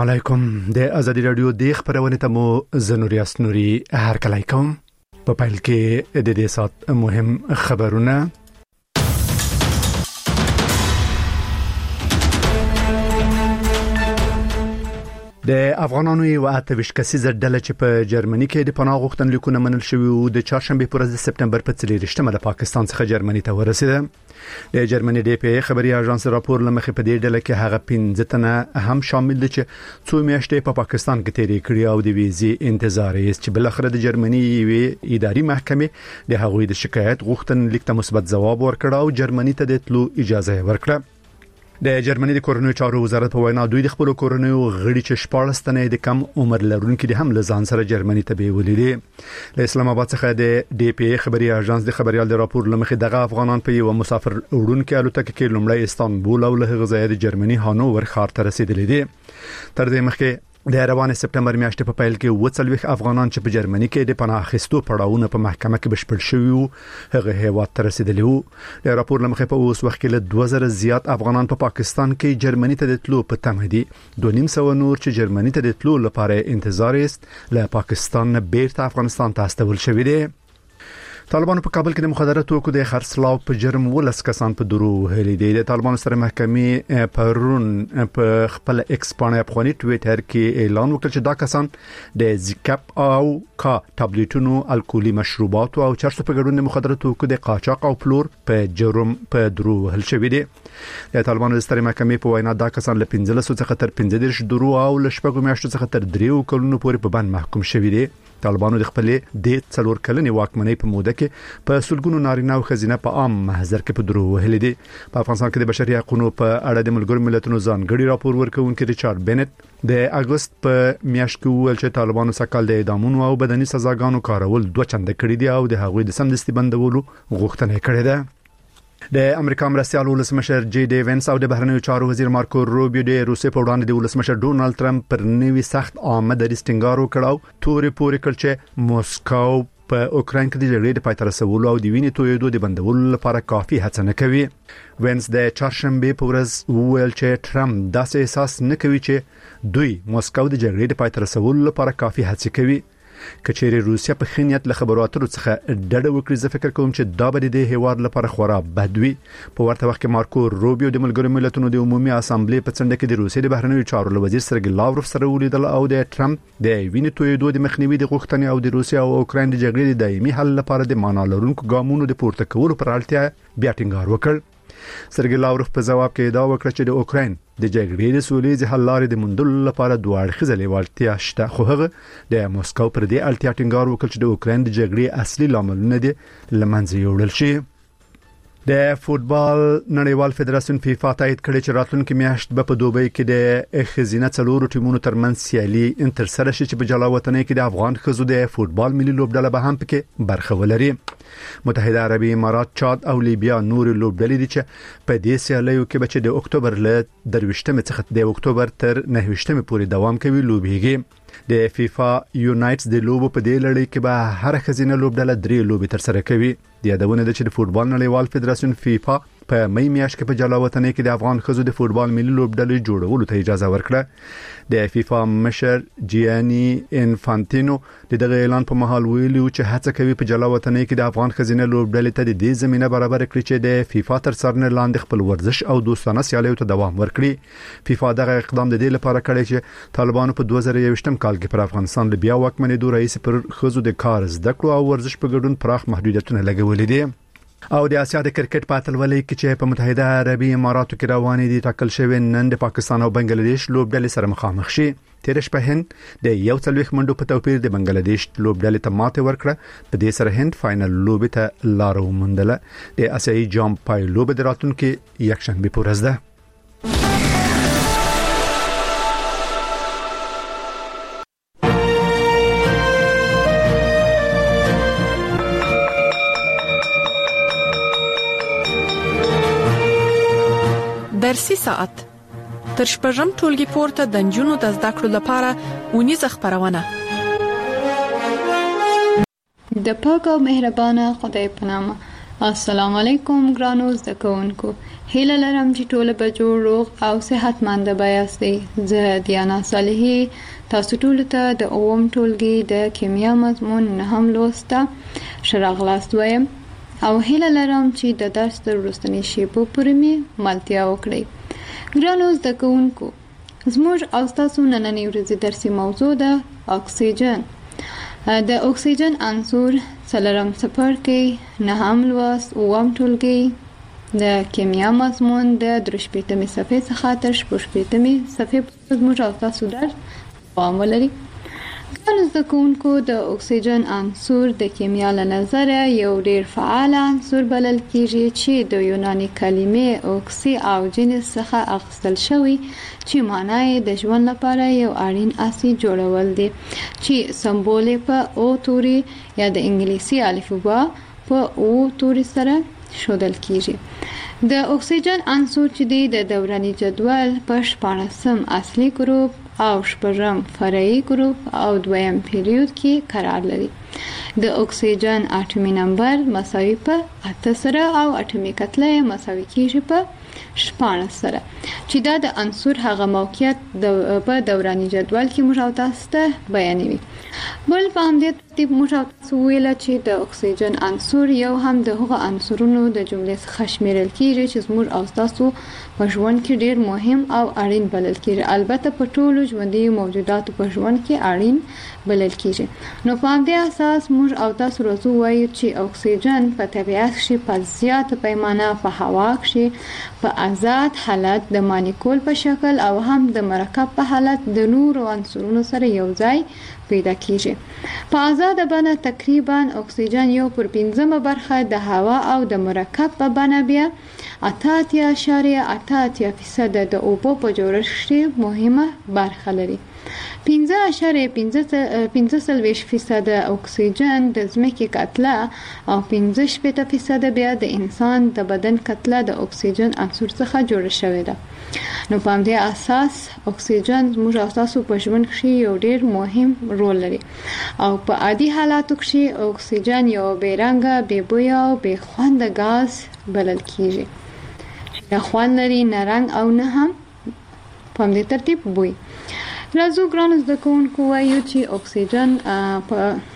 علیکم د ازادي رادیو د خبرونه ته مو زنوریاس نوري هر کله کوم په پیل کې د دې سات مهم خبرونه د افغانانو یو اتوش کسیزه ډله چې په جرمني کې د پناه غوښتنلیکونه منل شوی او د چهارشنبه پر ورځ د سپتمبر په 23مه د پاکستان څخه جرمني ته ورسېده. د جرمني د پی خبري اژانس راپور لمخې په دې ډله کې هغه 15 تنه هم شامل دي چې څو میاشتې په پاکستان کې تیرې کړې او د ویزې انتظار یې چې بل اخر د جرمني اداري محکمې د هغوی د شکایت غوښتنلیک ته مثبت ځواب ورکړ او جرمني ته د تلو اجازه ورکړه. د جرمني د کورنیو چارو وزارت په وینا دوی د خپل کورنیو غړي چې 14 تنه د کم عمر لرونکو دي هم لزان سره جرمني ته بیولې دي. له اسلام آباد څخه د ډي پی خبري اژانس د خبريال د راپور لمخې دغه افغانان په یو مسافر وړونکو الوتکه کې لومړی استانبول او له غزا د جرمني هانوور ښار ته رسیدلې دي. تر دې مخکې د روانه سپتمبر میاشتې په پیل کې وڅلويخ افغانان چې په جرمني کې د پناه اخیستو پړاوونه په محکمه کې بشپړ شوي وو هغه هیواد ته رسیدلی وو. د راپور لمخې په اوس وخت کې له 2000 زیات افغانان په پاکستان کې جرمني ته د تلو په تمه دي. 2.5 نور چې جرمني ته د تلو لپاره انتظار است له پاکستان نه بیرته افغانستان ته استول شوی دي. طالبانو په کابل کې د مخدره توکو د خرڅلاو په جرم ولس کسان په درو هلي دي. د طالبانو سره محکمې پرون په خپل ایکس باندې افغاني ټویټر کې اعلان وکړ چې دا کسان د زیکاپ او کا ټابلیټونو الکولي مشروبات او چرس په ګډون د مخدره توکو د قاچاق او پلور په جرم په درو هل شوی دي. د طالبانو سره محکمې په وینا دا کسان له 15 څخه تر 15 درو او له شپږو میاشتو څخه تر 3 کلونو پورې په بند محکوم شوی دي. طالبانو د خپل د 4 کلنې واکمنۍ په موده کې په سلګونو نارینه او خزینه په عام محضر کې په درو وهلې دي. په افغانستان کې د بشري حقوقو په اړه د ملګرو ملتونو ځانګړي راپور ورکوونکي ریچارډ بنت د اگست په میاشت کې ویل چې طالبانو سکهال د اعدامونو او بدني سزاګانو کارول 2 چنده کړی دي او د هغوی د سمدستي بندولو غوښتنه کړې ده. د امریکا مرستيال ولسمشر جی ډي وینس او د بهرنیو چارو وزیر مارکو روبیو د روسیې په وړاندې د ولسمشر ډونالد ټرمپ پر نوي سخت آمد ریسټینګار وکړو تورې پورې کړ چې موسکو په اوکراین کې د جګړې د پای ته رسولو او د وینې تویېدو د بندولو لپاره کافي هڅه نه کوي. وینس د چهارشنبه په ورځ ویل چې ټرمپ داسې احساس نه کوي چې دوی موسکو د جګړې د پای ته رسولو لپاره کافي هڅه کوي. کچېری روسیا په خنیت له خبرو اترو څخه ډډه وکړي. زه فکر کوم چې دا به د هیواد لپاره خورا بدوي. په ورته وخت کې مارکو روبیو د ملګرو ملتونو د عمومي اسامبلې په څنډه کې د روسیې د بهرنیو چارو وزیر سرګي لاوروف سره ولیدل او د ټرمپ د وینې تویېدو د مخنیوي د غوښتنې او د روسیا او اوکراین د جګړې د دایمي حل لپاره د معنا لرونکو ګامونو د پورته کولو پر اړتیا بیا ټینګار وکړ. سرګي لاوروف په جواب کې دا وکړه چې د اوکراین د جګړې د سولې حل لارې د موندلو لپاره دوه اړخیزه لیوالتیا شته خو هغه د موسکو پر دې اړتیا ټینګار وکړ چې د اوکراین د جګړې اصلي لاملونه دي لمنځه یوړل شي. د فوتبال نړیوال فدراسیون فیفا تایید کړی چې راتلونکي میاشت په دوبۍ کې د خزینه څلورو ټیمونو ترمنځ سیالي انتر سره شي چې په جلاوطنۍ کې د افغان خزو د فوتبال ملي لوبډله به هم پکې برخه ولري. متحده عربی امارات، چاد او لیبیا نور لوبډلې دي چې په دې سیالیو کې به د اکتوبر له 23 څخه د اکتوبر تر 29 پورې دوام کوي لوبېږي. د فیفا یونایټس د لوبو په دې لړۍ کې به هر خزینه لوبډله 3 لوبې تر سره کوي. د یادونه ده چې د فوتبال نړیوال فدراسیون فیفا په مې میاشت کې په جلاوطنۍ کې د افغان خزو د فوتبال ملي لوبډلې جوړولو ته اجازه ورکړه. د فیفا مشر جیانی انفانتینو د دغه اعلان په مهال ویلي چې هڅه کوي په جلاوطنۍ کې د افغان خزینه لوبډلې ته د دې زمينه برابر کړي چې د فیفا تر څارنې لاندې خپل ورزش او دوستانه سیالیو ته دوام ورکړي. فیفا دغه اقدام د دې لپاره کړی چې طالبانو په 2021 کال کې پر افغانستان له بیا واکمنېدو رئیس پر خزو د کار زده کړو او ورزش په ګډون پراخ محدودیتونه لګولې دي. او د اسیا د کرکټ په اتلولۍ کې چې په متحده عربی اماراتو کې روانې دي ټاکل شوی نن د پاکستان او بنگلاديش لوبډلې سره مخامخ شي. تیر شپه هند د 41 منډو په توپیر د بنگلاديش لوبډلې ته ماته ورکړه. په دې سره هند فائنل لوبې ته لار وموندله. د اسیایي جام پای لوبې د راتلونکي یکشنبه په ورځ ده. درسي ساعت تر شپږم ټولګي پورته د نجونو د زده کړو لپاره ونیزه خبرونه. د پاک او مهربانه خدای په نامه. السلام علیکم ګرانو زده کوونکو، هیله لرم چې ټول به جوړ روغ او صحتمند یاستئ. زه دیانا صالحی تاسو ټول ته د اوم ټولګي د کیمیا مضمون نهم لوست ښه راغلاست وایم او هیله لرم چې د درس تر وروستنۍ شیبو پورې مې ملتیا وکړئ. ګرانو زده کوونکو، زموږ او تاسو نننۍ ورځې درسي موضوع ده اکسیجن. د اکسیجن عنصر څلورم څپرکی نهم لوست اوم ټولګي د کیمیا مضمون د 3 صفحې څخه تر 6 صفحې پورې زموږ او تاسو درس دوام ولري. ګرانو زده کوونکو، د اکسیجن عنصر د کیمیا له نظره یو ډیر فعال عنصر بلل کیږي چې د یوناني کلمې اوکسی او جنس څخه اخیستل شوی چې معنی د ژوند لپاره یو اړین اسید جوړول دي چې سمبول په او توري یا د انګلیسي الفبا په او توري سره ښودل کیږي. د اکسیجن عنصر چې د دوراني جدول په 14م اصلي ګروپ او 8م فرعي ګروپ او 2م پیریود کې قرار لري. د اکسیجن اټومي نمبر مساوي په 8 سره او اټومي کتله مساوي کیږي په 14 سره چې دا د عنصر هغه موقعیت په دوراني جدول کې موږ او تاسو ته بیانوي. بل په همدې ترتیب موږ او تاسو ویل چې د اکسیجن عنصر یو هم د هغو عنصرونو د جملې څخه شمیرل کیږي چې موږ او تاسو په ژوند کې ډیر مهم او اړین بلل کیږي. البته په ټولو ژوندي موجوداتو په ژوند کې اړین بلل کیږي. نو په همدې اساس موږ او تاسو راځو وایو چې اکسیجن په طبیعت کې په زیاته پیمانه په هوا کې په آزاد حالت د مالیکول په شکل او هم د مرکب په حالت د نورو عنصرونو سره یو ځای پیدا کیږي. په آزاد بڼه تقریبا اکسیجن 1/5 برخه د هوا او د مرکب په بڼه بیا 88.88% د اوبو په جوړښت کې مهمه برخه لري. 5.15% اکسیجن د ځمکې کتله او 15% بیا د انسان د بدن کتله د اکسیجن عنصر څخه جوړ شوی ده. نو په همدې اساس اکسیجن موږ او تاسو په ژوند کې یو ډیر مهم رول لري او په عادي حالاتو کې اکسیجن یو بې رنګه، بې بویه او بې خوند غاز بلل کیږي. نه خوند لري، نه رنګ او نه هم په همدې ترتیب بوی. راځو ګرانو زده کوونکو وایو چې اکسیجن په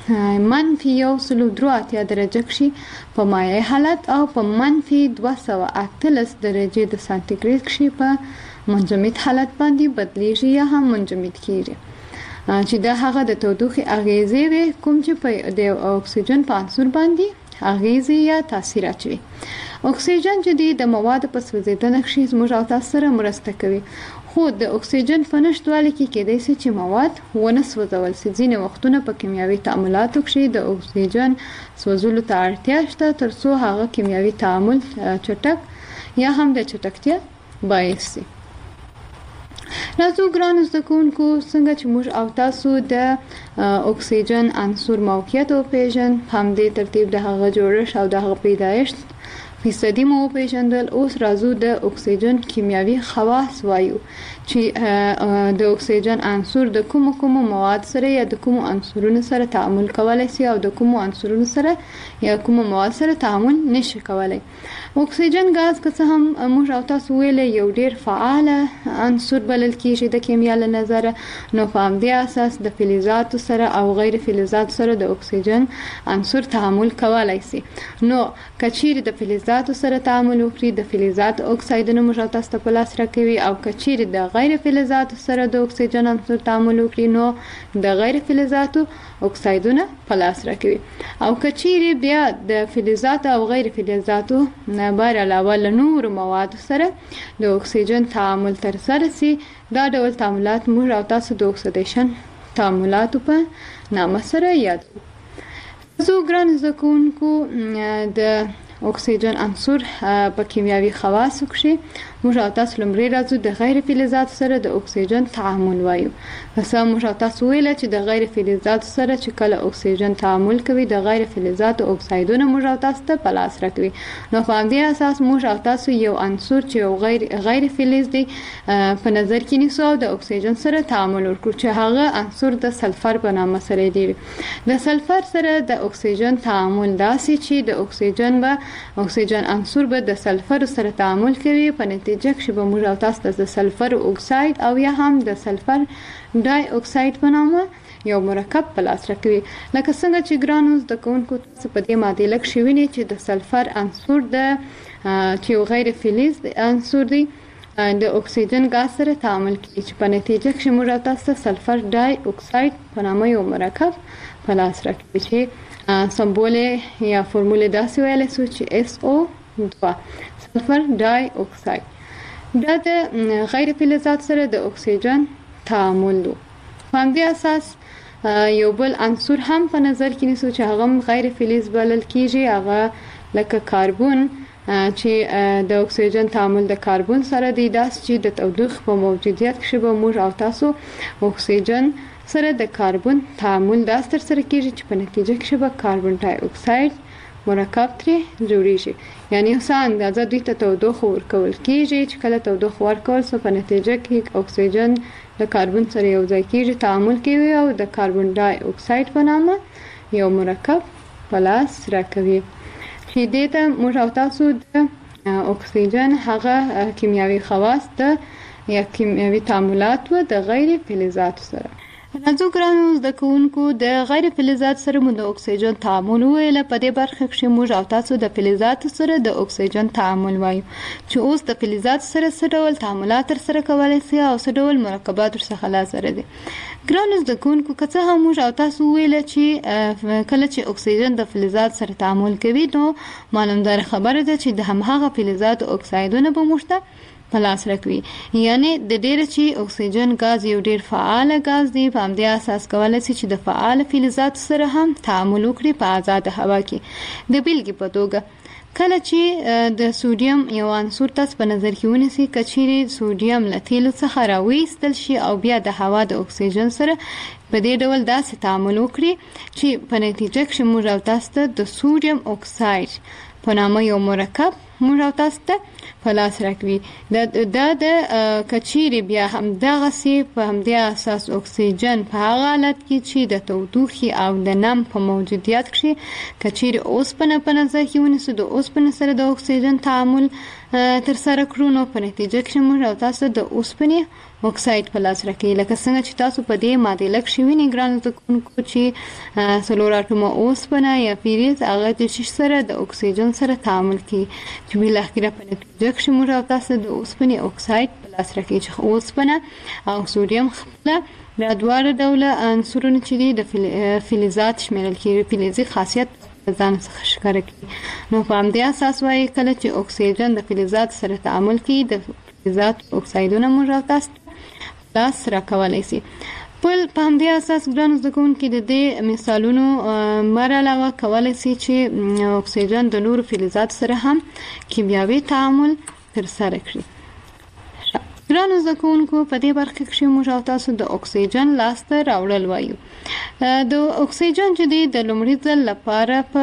-103 درجه کې په مایع حالت او په -238 درجه د سانتیګریډ کې په منجمد حالت باندې بدلیږي یا هم منجمد کیږي چې دا هغه د تودوخې اغیزې وي کوم چې په د اکسیجن په عنصر باندې اغیزې یا تاثیر اچوي. اکسیجن چې د موادو په سوځیدنه کې زموږ او تاسو سره مرسته کوي، خو د اکسیجن په نشټوالي کې کېدای شي چې مواد ونه سوځول شي. ځینې وختونه په کیمیاوي تعاملاتو کې د اکسیجن سوځولو ته اړتیا شته ترڅو هغه کیمیاوي تعامل چټک یا هم د چټکتیا باعث شي. راځو ګرانو زده کوونکو، څنګه چې موږ او تاسو د اکسیجن عنصر موقعیت وپېژنو، هم د ترتیب د هغه جوړښت او د هغه پیدایښت فیصدي مو پیژندل. اوس راځو د اکسیجن کیمیاوي خواص وایو چې د اکسیجن عنصر د کوم مواد سره یا د کوم عنصرونو سره تعامل کولای شي او د کوم عنصرونو سره یا کوم مواد سره تعامل نشي کولای. اکسیجن غاز که څه هم موږ او تاسو ویل یو ډیر فعال عنصر بلل کیږي د کیمیا له نظره، نو په همدې اساس د فلزاتو سره او غیر فلزاتو سره د اکسیجن عنصر تعامل کولای شي. نو کچیر د فلزاتو سره تعامل وکړي د فلزات اکسایدونه موږ او تاسو ته په لاس راکوي او کچیر د غیر فلزاتو سره د اکسیجن عنصر تعامل وکړي نو د غیر فلزاتو اکسایدونه په لاس راکوي. او کچیر بیا د فلزاتو او غیر فلزاتو نه بار علاوه له نورو موادو سره د اکسیجن تعامل ترسره شي، دا ډول تعاملات موږ او تاسو د اکسیدیشن تعاملاتو په نامه سره یادو. زه ګران زده کوونکو د اکسیجن عنصر په کیمیاوي خواصو کې موږ او تاسو لمړی راځو د غیر فلزات سره د اکسیجن تعامل وایو. مثلا موږ او تاسو ویل چې د غیر فلزات سره چې کله اکسیجن تعامل کوي د غیر فلزات او اکسایدونه موږ او تاسو ته په لاس راکوي. نو په دې اساس موږ او تاسو یو عنصر چې یو غیر فلز دی په نظر کې نیسو د اکسیجن سره تعامل وکړو چې هغه عنصر د سلفر په نامه سره دی. د سلفر سره د اکسیجن تعامل داسې چې د اکسیجن عنصر به د سلفر سره تعامل کوي، په نتیجه کې به موږ او تاسو د سلفر اکساید او یا هم د سلفر ډای اکساید په نامه یو مرکب په لاس راکوي. لکه څنګه چې ګرانو زده کوونکو تاسو په دې معادله کې وینئ چې د سلفر عنصر د چې یو غیر فلز عنصر دی د اکسیجن غاز سره تعامل کوي چې په نتیجه کې موږ او تاسو سلفر ډای اکساید په نامه یو مرکب په لاس راکوي چې سمبول یا فرمول داسې ویل شو چې SO2 سلفر ډای اکساید. دا د غیر فلزات سره د اکسیجن تعامل دی. په همدې اساس یو بل عنصر هم په نظر کې نیسو چې هغه غیر فلز بلل کیږي، هغه لکه کاربن چې د اکسیجن تعامل د کاربن سره دی، داس چې د تودوخې په موجودیت کې به موږ او تاسو اکسیجن سره د کاربن تعامل داس تر سره کیږي چې په نتیجه کې به کاربن ډای اکساید مرکب ترې جوړیږي. یعنی څه اندازه دوی ته تودوخه ورکول کیږي چې کله تودوخه ورکول سو په نتیجه کې اکسیجن د کاربن سره یو ځای کیږي، تعامل کوي او د کاربن ډای اکساید په نامه یو مرکب په لاس راکوي چې دې ته موږ او تاسو د اکسیجن هغه کیمیاوي خواص د یا کیمیاوي تعاملات و د غیر فلزات سره. راځو ګرانو زده کوونکو د غیر فلزات سره مو د اکسیجن تعامل ویل. په دې برخه کې موږ او تاسو د فلزات سره د اکسیجن تعامل وایو چې اوس د فلزات سره څه ډول تعاملات سره کولای شي او څه ډول مرکبات سره لازم دي. ګرانو زده کوونکو که څه هم موږ او تاسو ویل چې کله چې اکسیجن د فلزات سره تعامل کوي نو معلومدار خبره ده چې د همغه فلزات او اکسایدونه به موږ په لاس راکوي. یعنی د ډیر چې اکسیجن غاز یو ډیر فعال غاز دی، په همدې اساس کولای شي چې د فعال فلزات سره هم تعامل وکړي په آزاد هوا کې. د بیلګې په توګه کله چې د سوډیم یو عنصر تاسو په نظر کې ونیسئ، کچېرې سوډیم له تیلو څخه راویستل شي او بیا د هوا د اکسیجن سره په دې ډول داسې تعامل وکړي چې په نتیجه کې موږ او تاسو ته د سوډیم اکساید په نامه یو مرکب موږ او تاسو ته په لاس راکوي. دا د کچېرې بیا هم دغه سي په همدې اساس اکسیجن په هغه حالت کې چې د تودوخې او د نم په موجودیت کې کچېرې اوسپنه په نظر کې ونیسو، د اوسپنې سره د اکسیجن تعامل تر سره کړو نو په نتیجه کې موږ او تاسو د اوسپنې اکساید په لاس راکوي. لکه څنګه چې تاسو په دې معادله کې وینئ ګرانو زده کوونکو چې څلور اټومه اوسپنه یا فلز هغه د شش سره د اکسیجن سره تعامل کوي چې بالاخره په نتیجه کې موږ او تاسو د اوسپنې اکساید په لاس راکوي چې اوسپنه او سوډیم خپله دا دواړه ډوله عنصرونه چې دي د فلزات شمیرل کېږي، فلزي خاصیت ځان څخه ښکاره کوي. نو په همدې اساس وایي کله چې اکسیجن د فلزات سره تعامل کوي د فلزات اکسایدونه موږ او تاسو لاس راکولای شي. په همدې اساس ګرانو زده کوونکي د دې مثالونو علاوه کولای شي چې اکسیجن د نورو فلزات سره هم کیمیاوي تعامل ترسره کړي. ګرانو زده کوونکو په دې برخه کې موږ او تاسو د اکسیجن لاسته راوړل وایو. د اکسیجن چې د لومړي ځل لپاره په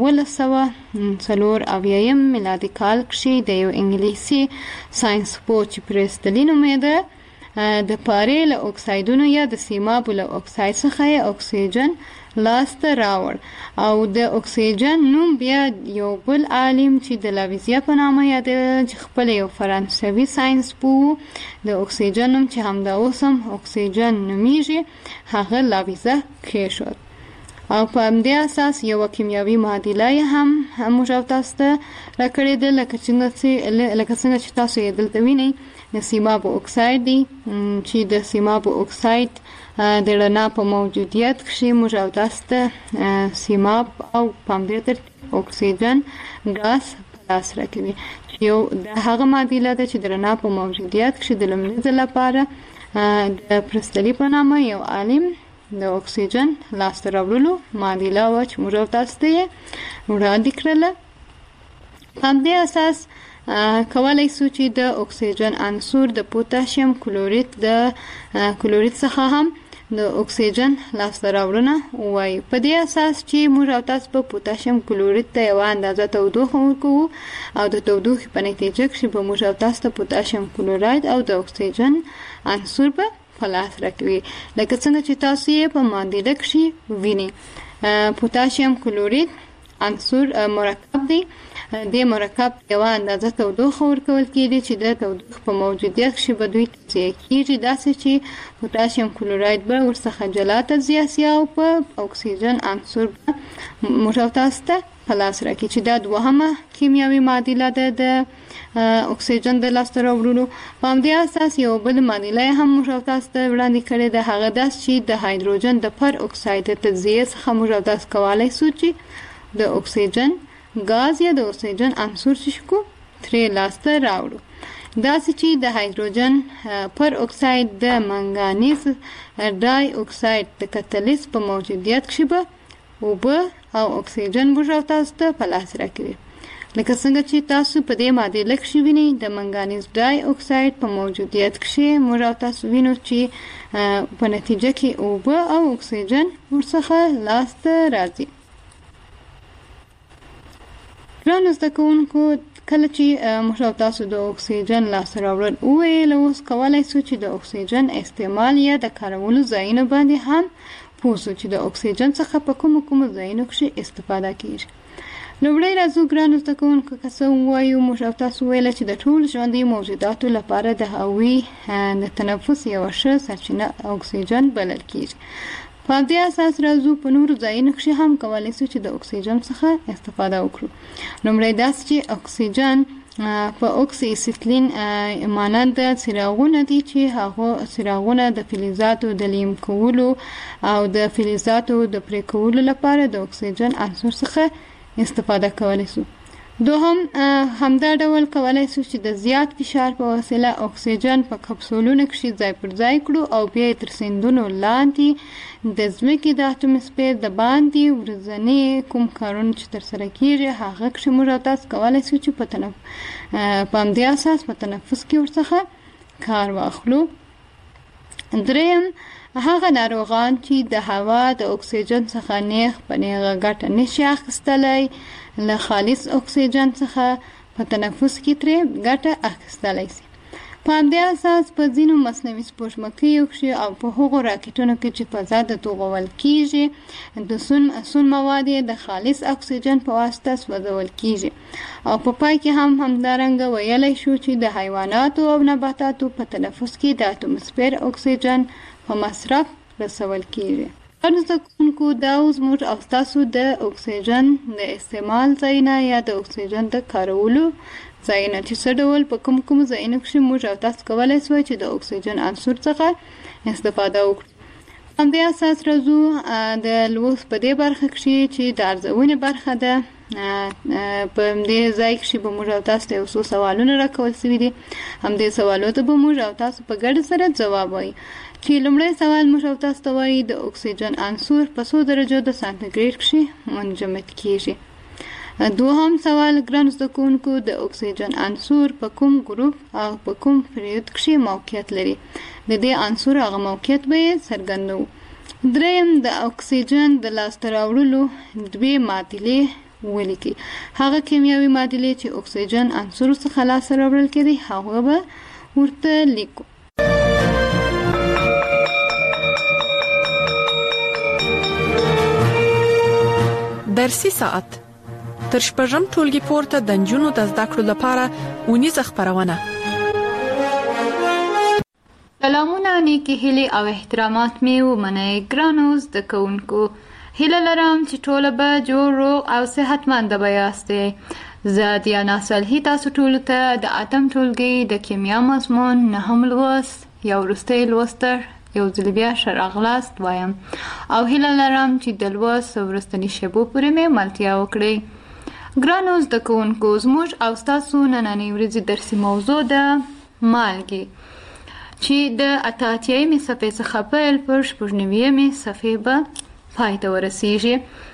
1904 میلادي کال کې د یو انګلیسي ساينس پوه چې پرستلی نومېده د پارې له اکسایدونو یا د سیمابو له اکساید څخه اکسیجن لاسته راوړ او د اکسیجن نوم بیا یو بل عالم چې د لاویزیا په نامه یاد چې خپل یو فرانسوي ساينس پوه د اکسیجن نوم چې همدا اوس هم اکسیجن نومیږي هغه لاویزه کېښود. او په همدې اساس یو کیمیاوي معادله هم موږ او تاسو ته راکړې ده لکه څنګه چې تاسو یې دلته وینئ. د سیمابو اکساید دی چې د سیمابو اکساید د رڼا په موجودیت کې موږ او تاسو ته سیماب او په همدې ترتیب اکسیجن غاز په لاس راکوي چې یو د هغه معادله ده چې د رڼا په موجودیت کې د لومړي ځل لپاره د پرستلی په نامه یو عالم د اکسیجن لاسته راوړلو معادله وه چې موږ او تاسو ته یې وړاندې کړله. په همدې اساس کولای شو چې د اکسیجن عنصر د پوتاشیم کلورید څخه هم د اکسیجن لاسته راوړنه وایي. په دې اساس چې موږ او تاسو په پوتاشیم کلورید ته یو اندازه تودوخه ورکوو او د تودوخې په نتیجه کې به موږ او تاسو ته پوتاشیم کلوراید او د اکسیجن عنصر په لاس راکوي. لکه څنګه چې تاسو یې په معادله کې وینئ. پوتاشیم کلورید عنصر مرکب دی. د مرکب یو اندازه تودوخه ورکول کېږي چې د تودوخې په موجودیت کې به دوی تجزیه کېږي، داسې چې پوتاشیم کلوراید به ورڅخه جلا تجزیه شي او په اکسیجن عنصر به موږ او تاسو ته په لاس راکړي چې دا دوهمه کیمیاوي معادله ده د اکسیجن د لاسته راوړلو. په همدې اساس یو بل معادله هم موږ او تاسو ته وړاندې کړې ده، هغه دا چې د هایدروجن د پر اکساید د تجزیې څخه موږ او تاسو کولی شو چې د اکسیجن غاز یا د اکسیجن عنصر شکو ترې لاسته راوړو. داسې چې د هایدروجن پر اکساید د منګانیز ډای اکساید د کتلیس په موجودیت کې به اوبه او اکسیجن موږ او تاسو ته په لاس راکوي. لکه څنګه چې تاسو په دې معادله کې وینئ د منګانیز ډای اکساید په موجودیت کې موږ او تاسو وینو چې په نتیجه کې اوبه او اکسیجن ورڅخه لاسته راځي. ګرانو زده کوونکو، کله چې موږ او تاسو د اکسیجن لاسته راوړل وویل، اوس کولی شو چې د اکسیجن استعمال یا د کارولو ځایونه باندې هم پوه شو چې د اکسیجن څخه په کومو ځایونو کې استفاده کیږي. لومړی راځو ګرانو زده کوونکو، که څه ووایو، موږ او تاسو ویل چې د ټول ژوندي موجوداتو لپاره د هغوی د تنفس یوه ښه سرچینه اکسیجن بلل کیږي. په دې اساس راځو په نورو ځایونو کې هم کولی شو چې د اکسیجن څخه استفاده وکړو. لومړی داسې چې اکسیجن په اکسی اسیتلین مانند څراغونه دي چې هغه څراغونه د فلزاتو د لیم کولو او د فلزاتو د پرې کولو لپاره د اکسیجن عنصر څخه استفاده کولی شو. دوهم همدا ډول کولی شو چې د زیات فشار په وسیله اکسیجن په کپسولونو کې ځای پر ځای کړو او بیا یې تر سیندونو لاندې د ځمکې د اټموسفیر د باندې ورځنی کوم کارونه چې ترسره کیږي هغه کې موږ او تاسو کولی شو چې په همدې اساس په تنفس کې ورڅخه کار واخلو. دریم هغه ناروغان چې د هوا د اکسیجن څخه نیغ په نیغه ګټه نشي اخیستلی، له خالص اکسیجن څخه په تنفس کې ترې ګټه اخیستلی شي. په همدې اساس په ځینو مصنوعي سپوږمکیو کې او په هغو راکټونو کې چې فضا ته توغول کیږي د سون مواد د خالص اکسیجن په واسطه سوځول کیږي. او په پای کې هم همدارنګه ویلی شو چې د حیواناتو او نباتاتو په تنفس کې د اټموسفیر اکسیجن په مصرف رسول کیږي. زده کوونکو، دا زموږ او ستاسو د اکسیجن د استعمال ځایونه یا د اکسیجن د کارولو ځایونه چې څه ډول په کوم ځایونو کې موږ او تاسو کولی شو چې د اکسیجن عنصر څخه استفاده وکړو. همدې اساس راځو د لوست په دې برخه کې چې د ارزونې برخه ده. په همدې ځای کې به موږ او تاسو ته یو څو سوالونه راکول شوي دي. همدې سوالو ته به موږ او تاسو په ګډه سره ځواب وایي. چې لومړی سوال موږ او تاسو ته وایي د اکسیجن عنصر په څو درجو د سانتیګریډ کې منجمد کیږي. دوهم سوال ګران زده کوونکو، د اکسیجن عنصر په کوم ګروپ او په کوم پریود کې موقعیت لري؟ د دې عنصر هغه موقعیت به څرګندوو. دریم د اکسیجن د لاسته راوړلو دوې معادلې ولیکي. هغه کیمیاوي معادلې چې اکسیجن عنصر څخه لاسته راوړل کېدي هغه به ورته لیکو. درسي ساعت تر شپږم ټولګي پورته د نجونو د زده کړو لپاره ونیزه خبرونه. سلامونه، نیکی هیلې او احترامات مې ومنئ ګرانو زده کوونکو. هیله لرم چې ټوله به جوړ، روغ او صحتمند به یاستئ. زه دیانا صالحي تاسو ټولو ته د اتم ټولګي د کیمیا مضمون نهم لوست یا وروستی لوستر یو ځل بیا ښه راغلاست وایم او هیله لرم چې د لوست وروستني شیبو پورې مې ملتیا وکړئ. ګرانو زده کوونکو، زموږ او ستاسو نننۍ ورځې درسي موضوع ده مالګې، چې د 88مې صفحې څخه پیل پر 96مې صفحې به پای ته ورسیږي.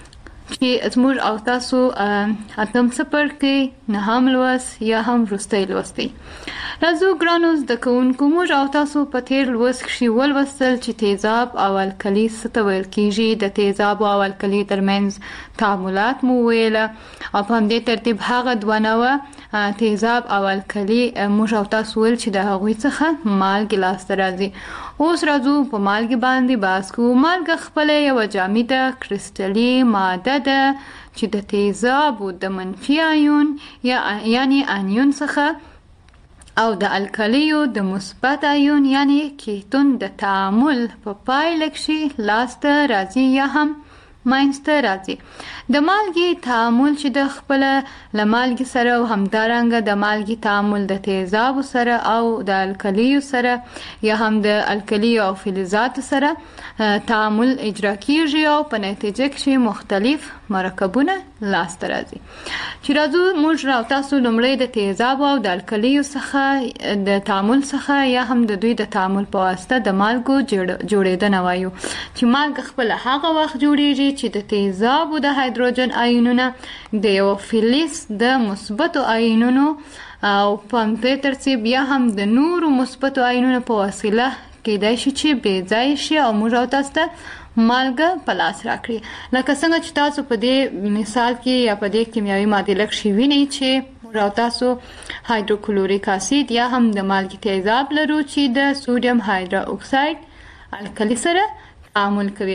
چې زموږ او تاسو اتم څپرکي نهم لوست یا هم وروستی لوست دی. راځو ګرانو زده کوونکو، موږ او تاسو په تیر لوست کې ولوستل چې تیزاب او الکلي څه ته ویل کیږي. د تیزاب او الکلي ترمنځ تعاملات مو ویل او په همدې ترتیب هغه دوه نوعه تیزاب او الکلي موږ او تاسو ویل چې د هغوی څخه مالګې لاسته راځي. اوس راځو په مالګې باندې بحث کوو. مالګه خپله یوه جامده کرسټلي ماده ده چې د تیزابو د منفي آیون یعنی انیون څخه او د الکلیو د مثبت آیون یعنی کیتون د تعامل په پایله کې لاسته راځي یا هم منځته راځي. د مالګې تعامل چې د خپله له مالګې سره او همدارنګه د مالګې تعامل د تیزابو سره او د الکلیو سره یا هم د الکلیو او فلزاتو سره تعامل اجرا کیږي او په نتیجه کې مختلف مرکبونه لاسته راځي. چې راځو موږ راو تاسو لومړی د تیزابو او د الکلیو څخه د تعامل څخه یا هم د دوی د تعامل په واسطه د مالګو جوړېدنه وایو. چې مالګه خپله هغه وخت جوړیږي چې د تیزابو د هایدروجن آیونونه د یو فلز د مثبتو آیونونو او په همدې ترتیب یا هم د نورو مثبتو آیونونو په وسیله کېدای شي چې بې ځایه شي او موږ او تاسو ته مالګه په لاس راکړي. لکه څنګه چې تاسو په دې مثال کې یا په دې کیمیاوي معادله کې وینئ چې موږ او تاسو هایدروکلوریک اسید یا هم د مالګې تیزاب لرو چې د سوډیم هایدرو اکساید الکلي سره تعامل کوي.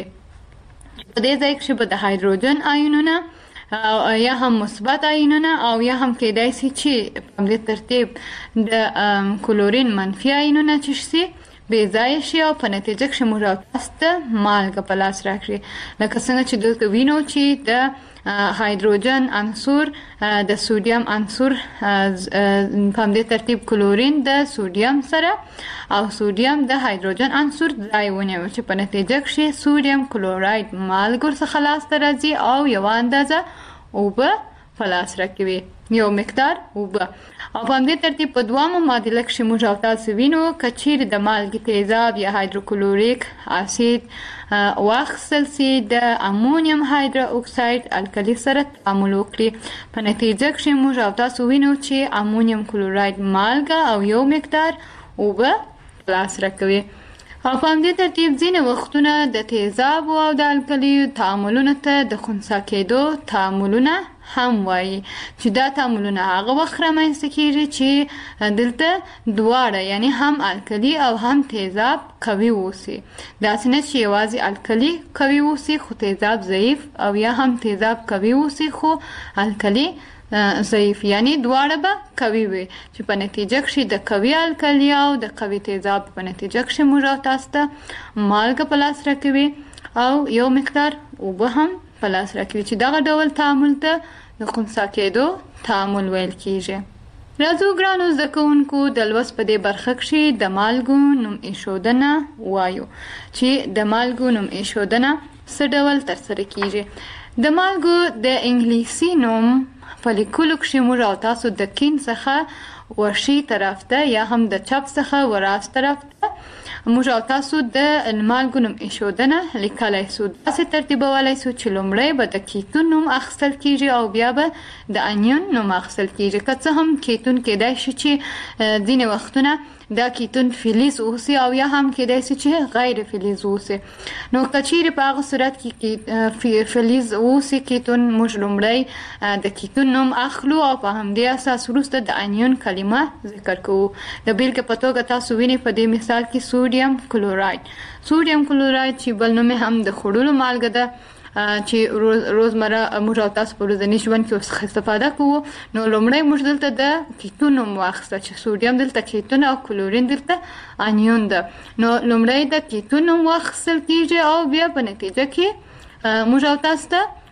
په دې ځای کې به د هایدروجن آیونونه یا هم مثبت آیونونه او یا هم کېدای شي چې په دې ترتیب د کلورین منفي آیونونه چې شي بې ځایه شي او په نتیجه کې موږ تاسو ته مالګه په لاس راکړي. لکه څنګه چې دلته وینو چې د هایدروجن عنصر د سوډیم عنصر په دې ترتیب کلورین د سوډیم سره او سوډیم د هایدروجن عنصر ځای ونیو چې په نتیجه کې سوډیم کلوراید مالګو څخه لاسته راځي او یو اندازه اوبه په لاس راکوي، یو مقدار اوبه. او په همدې ترتیب په دوامه معادله کې موږ او تاسو وینو که چیرې د مالګې تیزاب یا هایدروکلوریک اسید واخیستل سي د امونیم هایدرو اکساید الکلي سره تعامل وکړي، په نتیجه کې موږ او تاسو وینو چې امونیم کلوراید مالګه او یو مقدار اوبه په لاس راکوي. او په همدې ترتیب ځینې وختونه د تیزابو او د الکلیو تعاملونو ته د خنثی کېدو تعاملونه هم وایي چې دا تعاملونه هغه وخت رامنځته کېږي چې دلته دواړه یعنی هم الکلي او هم تیزاب قوي اوسي. داسې نه چې یوازې الکلي قوي اوسي خو تیزاب ضعیف او یا هم تیزاب قوي اوسي خو الکلي ضعیف، یعنی دواړه به قوي وي چې په نتیجه کې د قوي الکلي او د قوي تیزاب په نتیجه کې موږ تاسو ته مالګه په لاس راکوي او یو مقدار اوبه هم په لاس راکوي چې دغه ډول تعامل ته د خنثی کېدو تعامل ویل کیږي. راځو ګرانو زده کوونکو د لوست په دې برخه کې د مالګو نوم ایښودنه وایو چې د مالګو نوم ایښودنه څه ډول ترسره کیږي. د مالګو د انګلیسي نوم په لیکلو کې موږ او تاسو د کیڼ څخه ورشي طرف ته یا هم د چپ څخه وراست طرف ته موږ او تاسو د مالګو نوم ایښودنه لیکلی سو. داسې ترتیبولی سو چې لومړی به د کیتون نوم اخیستل کیږي او بیا به د انیون نوم اخیستل کیږي. که څه هم کیتون کېدای شي چې ځینې وختونه دا کیتون فلز اوسي او یا هم کېدای شي چې غیر فلز اوسي. نو که چیرې په هغه صورت کې فلز اوسي کیتون موږ لومړی د کیتون نوم اخلو او په همدې اساس وروسته د انیون کلمه ذکر کوو. د بیلګې په توګه تاسو وینئ په دې مثال کې سوډیم کلوراید. سوډیم کلوراید چې بل نوم هم د خوړلو مالګه ده چې روزمره موږ او تاسو په ورځني ژوند کې استفاده کوو. نو لومړی موږ دلته د کیتون نوم واخیسته چې سوډیم دلته کیتون او کلورین دلته انیون ده. نو لومړی د کیتون نوم واخیستل کیږي او بیا په نتیجه کې موږ او تاسو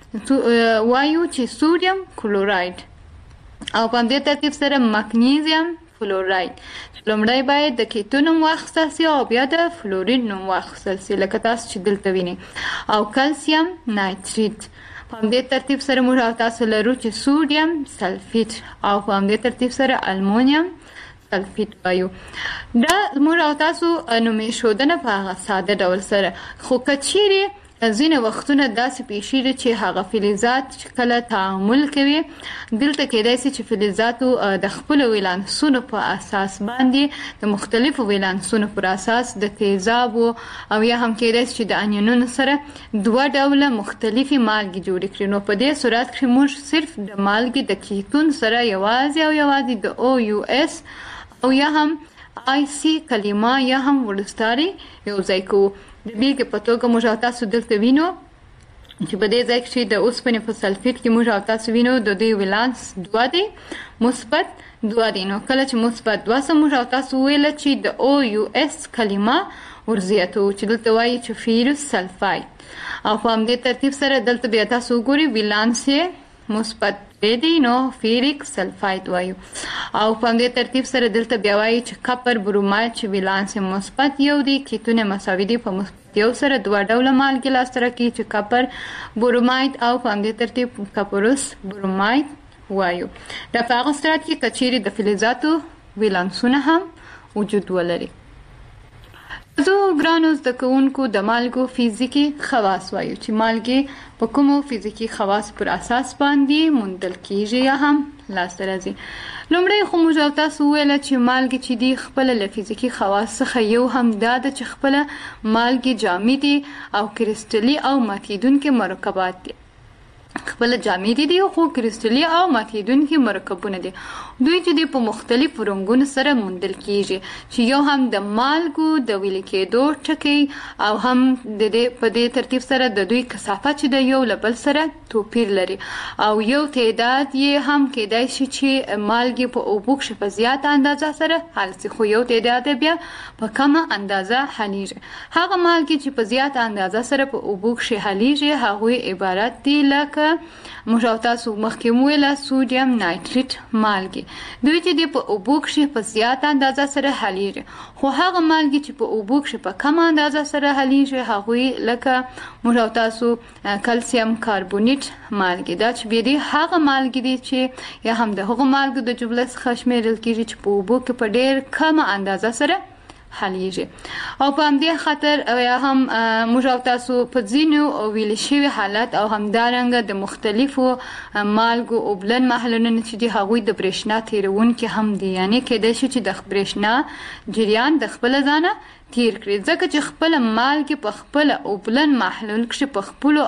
ته وایو چې سوډیم کلوراید او په همدې ترتیب سره مګنیزیم فلوراید. لومړی باید د کیتون نوم واخیستل سي او بیا د فلورین نوم واخیستل سي لکه تاسو چې دلته وینئ. او کلسیم نایتریت په همدې ترتیب سره موږ او تاسو لرو چې سوډیم سلفیت او په همدې ترتیب سره المونیم سلفیت وایو. دا موږ او تاسو نوم ایښودنه په هغه ساده ډول سره. خو که چیرې ځینې وختونه داسې پیښیږي چې هغه فلزات چې کله تعامل کوي دلته کېدای شي چې فلزاتو د خپل ولانسونو په اساس باندې د مختلفو ولانسونو پر اساس د تیزابو او یا هم کېدای شي چې د انیونونو سره دوه ډوله مختلفي مالګې جوړې کړي. نو په دې صورت کې موږ صرف د مالګې د کیتون سره یوازې د OUS او یا هم IC کلمه یا هم ورستاري یو ځای کوو. د بیلګې په توګه موږ تاسو دلته وینو چې په دې ځای کې د اوسپنې په سلفیټ کې موږ تاسو وینو د دوی ولانس 2 دی، مثبت 2 دی. نو کله چې مثبت 2 سره موږ تاسو ویل چې د OUS کلمه ورزیاتو چې دلته وایي چې فیروس سلفاید او په همدې ترتیب سره دلته بیا تاسو وګورئ ولانس یې مثبت دی نو فیریک سلفاید وایو او په همدې ترتیب سره دلته بیا وایي چې کپر بروماید چې ولانس مثبت یو دی کیتونه مساوي دي په مثبت یو سره دوه ډوله مالګې لاسته راکوي چې کپر بروماید او په همدې ترتیب کپروس بروماید وایو. دا په هغه صورت کې که چیرې د فلزاتو ولانسونه هم وجود ولري. زه ګرانو زده کوونکو د مالګو فزیکي خواص وایو چې مالګې په کومو فزیکي خواص پر اساس باندې موندل کیږي یا هم لاسته راځي. لومړی خو موږ تاسو ویل چې مالګې چې دی خپل له فزیکي خواص څخه یو هم دا ده چې خپل مالګې جامدي او کریستلي او ماتیدونکي مرکبات دي. خپل جامدي دي خو کریستلي او ماتیدونکي مرکبونه دي. دوی چې دی په مختلفو رنګونو سره موندل کیږي چې یو هم د مالګو د ویلې کېدو ټکي او هم د دې په دې ترتیب سره د دوی کثافت چې د یو له بل سره توپیر لري او یو تعداد یې هم کېدای شي چې مالګې په اوبو کښې په زیاته اندازه سره حل شي خو یو تعداد بیا په کمه اندازه حلیږي. هغه مالګې چې په زیاته اندازه سره په اوبو کښې حلیږي هغوی عبارت دي لکه موږ تاسو مخکې ویل سودیم نایتریت مالګې. دوی چې دی په اوبو کښې په زیاته اندازه سره حلیږي خو هغه مالګې چې په اوبو کښې په کمه اندازه سره حلیږي هغوی لکه موږ تاسو کلسیم کاربونیت مالګې. دا چې بیا دی هغه مالګې دي چې یا هم د هغو مالګو د جملې څخه شمیرل کېږي چې په اوبو کې په ډېر کمه اندازه سره حلیږي او په همدې خاطر یا هم موږ تاسو په ځینو ویل شوي حالت او همدارنګه د مختلفو مالګو اوبلن محلولونه چې دي هغوی د برېښنا تیرونکي هم دي، یعنې کېدای شي چې د برېښنا جریان د خپله ځانه تیر کړي ځکه چې خپله مالګې په خپله اوبلن محلول کښې په خپلو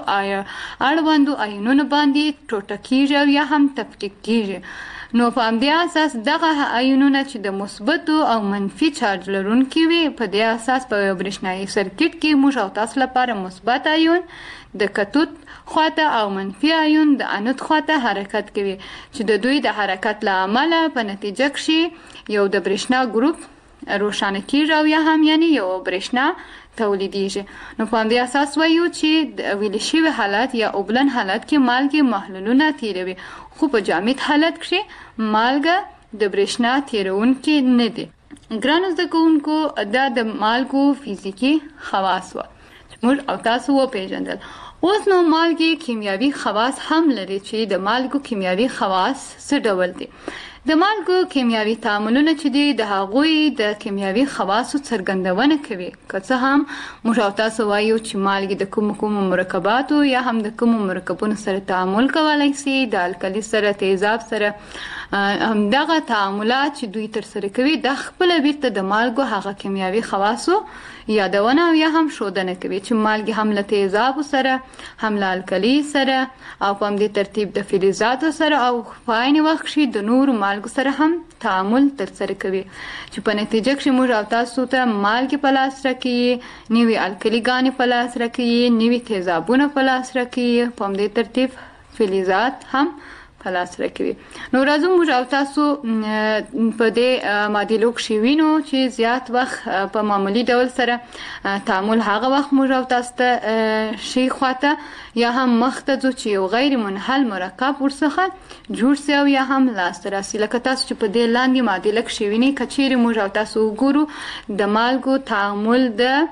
اړوندو آیونونو باندې ټوټه کېږي او یا هم تفکیک کېږي. نو په همدې اساس دغه آیونونه چې د مثبتو او منفي چارج لرونکي وي په دې اساس په برېښنایي سرکټ کې موږ او تاسو لپاره مثبت آیون د کتود خواته او منفي آیون د انود خواته حرکت کوي چې د دوی د حرکت له امله په نتیجه کښې یو د برېښنا ګروپ روښانه کېږي او یا هم یعنی یو برېښنا تولیدیږي. نو په همدې اساس وایو چې د ویل شوي حالت یا اوبلن حالت کې مالګې محلولونه تیروي خو په جامد حالت کښې مالګه د برېښنا تیرونکي نه دي. ګرانو زده کوونکو دا د مالګو فزیکي خواص وه چې موږ او تاسو وپېژندل. اوس نو مالګې کیمیاوي خواص هم لري چې د مالګو کیمیاوي خواص څه ډول دي. د مالګو کیمیاوي تعاملونه چې دي د هغوی د کیمیاوي خواصو څرګندونه کوي. که څه هم موږ او تاسو وایو چې مالګې د کومو مرکباتو یا هم د کومو مرکبونو سره تعامل کولی شي، د الکلي سره تیزاب سره همدغه تعاملات چې دوی ترسره کوي د خپله بیرته د مالګو هغه کیمیاوي خواصو یادونه او یا هم ښودنه کوي چې مالګې هم له تیزابو سره هم له الکلي سره او په همدې ترتیب د فلزاتو سره او په عین وخت کښې د نورو مالګو سره هم تعامل ترسره کوي چې په نتیجه کښې موږ او تاسو ته مالګې په لاس راکوي، نوي الکلي ګانې په لاس راکوي، نوي تیزابونه په لاس راکوي، په همدې ترتیب فلزات هم په لاس راکوي. نو راځو موږ او تاسو په دې معادلو کښې وینو چې زیات وخت په معمولي ډول سره تعامل هغه وخت موږ او تاسو ته ښي خواته یا هم مخ ته ځو چې یو غیر منحل مرکب ورڅخه جوړ سي او یا هم لاسته راسي. لکه تاسو چې په دې لاندې معادله کښې وینئ که چیرې موږ او تاسو وګورو د مالګو تعامل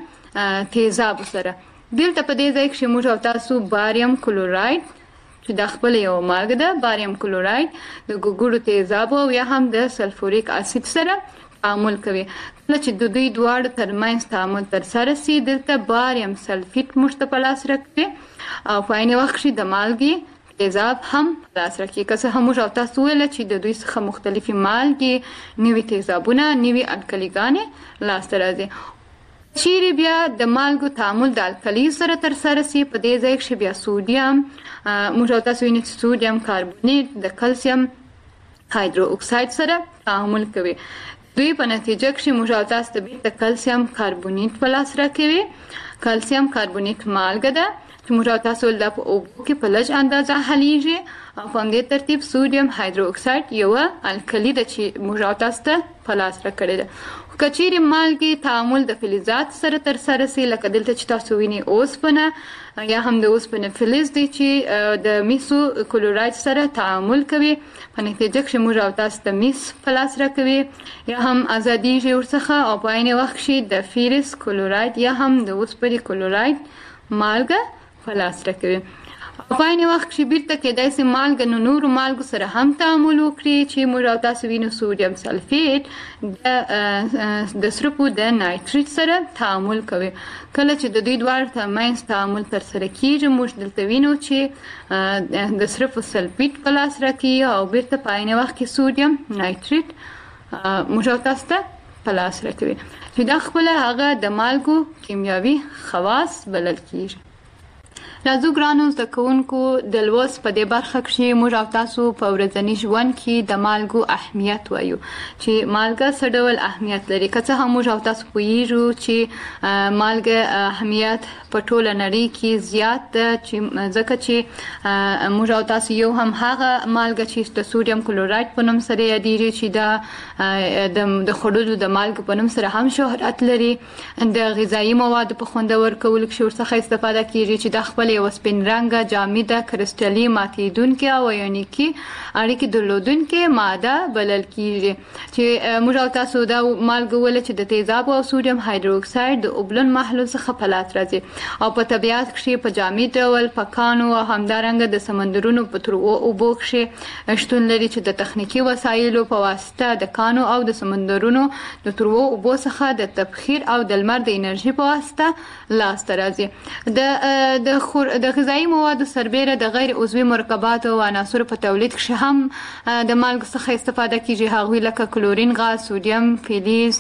د تیزابو سره دلته په دې ځای کښې موږ او تاسو باریم کلوراید چې دا خپل یو مالګه ده، باریم کلوراید د ګوګړو تیزابو او یا هم د سلفوریک اسید سره تعامل کوي. کله چې د دوی دواړو ترمنځ تعامل ترسره سي دلته باریم سلفیت موږ ته په لاس راکوي او په عین وخت کې د مالګې تیزاب هم لاس راکوي. که څه هم موږ او تاسو ویل چې د دوی څخه مختلفې مالګې نوي تیزابونه نوي الکلیګانې لاسته راځي. چیرې بیا د مالګو تعامل د الکلی سره ترسره سي په دې ځای کې بیا سودیم موږ او تاسو وینئ چې سودیم کاربونیت د کلسیم هایدرو اکساید سره تعامل کوي. دوی په نتیجه کې موږ او تاسو ته د کلسیم کاربونیت په لاس راکوي. کلسیم کاربونیت مالګه ده چې موږ او تاسو له په اوبو کې په لږ اندازه حلیږي او په همدې ترتیب سودیم هایدرو اکساید یو الکلی ده چې موږ او تاسو ته په لاس راکړی ده. که چیرې مالګې تعامل د فلزات سره ترسره سي لکه دلته چې تاسو وینئ اوسپنه یا هم د اوسپنې فلز دی چې د میسو کلوراید سره تعامل کوي په نتیجه کې موږ او تاسو ته میس په لاس راکوي یا هم ازادیږي ورڅخه او په عین وخت کې د فیرس کلوراید یا هم د اوسپنې کلوراید مالګه په لاس راکوي. په عین وخت کې بیرته کېدای سي مالګه نو نورو مالګو سره هم تعامل وکړي چې موږ او تاسو وینو سودیم سلفیت د سرپو د نایتریت سره تعامل کوي. کله چې د دوی دواړو ترمنځ تعامل ترسره کیږي موږ دلته وینو چې د سرپو سلفیت په لاس راکوي او بیرته په عین وخت کې سودیم نایتریت موږ او تاسو ته په لاس راکوي چې دا خپله هغه د مالګو کیمیاوي خواص بلل کیږي. راځو ګرانو زده کوونکو د لوست په دې برخه کې موږ او تاسو په ورځني ژوند کې د مالګو اهمیت وایو چې مالګه څه ډول اهمیت لري. که څه هم موږ او تاسو پوهیږو چې مالګه اهمیت په ټوله نړۍ کې زیات ده چې ځکه چې موږ او تاسو یو هم هغه مالګه چې د سودیم کلوراید په نوم سره یادېږي چې دا د خوړلو د مالګې په نوم سره هم شهرت لري. د غذایي موادو په خوندور کولو کې ورڅخه استفاده کیږي چې د خپل یو سپین رنګه جامده کرسټلي ماتیدونکې او ایونیکي اړیکې درلودونکې ماده بلل کیږي چې موږ او تاسو دا مالګه ول چې د تیزاب او سودیم هایدرو اکساید د اوبلن محلول څخه په لاس راځي او په طبیعت کې په جامد ډول پکانو او همدارنګه د سمندرونو په تروو اوبو کې شتون لري چې د تخنیکی وسایلو په واسطه د کانو او د سمندرونو د تروو اوبو څخه د تبخیر او د لمر د انرژي په واسطه لاس راځي. د غذایی موادو سربیره د غیر عضوي مرکبات او عناصر په تولید کې هم د مالګو څخه استفاده کیږي هغوی لکه کلورین غاز سودیم فلز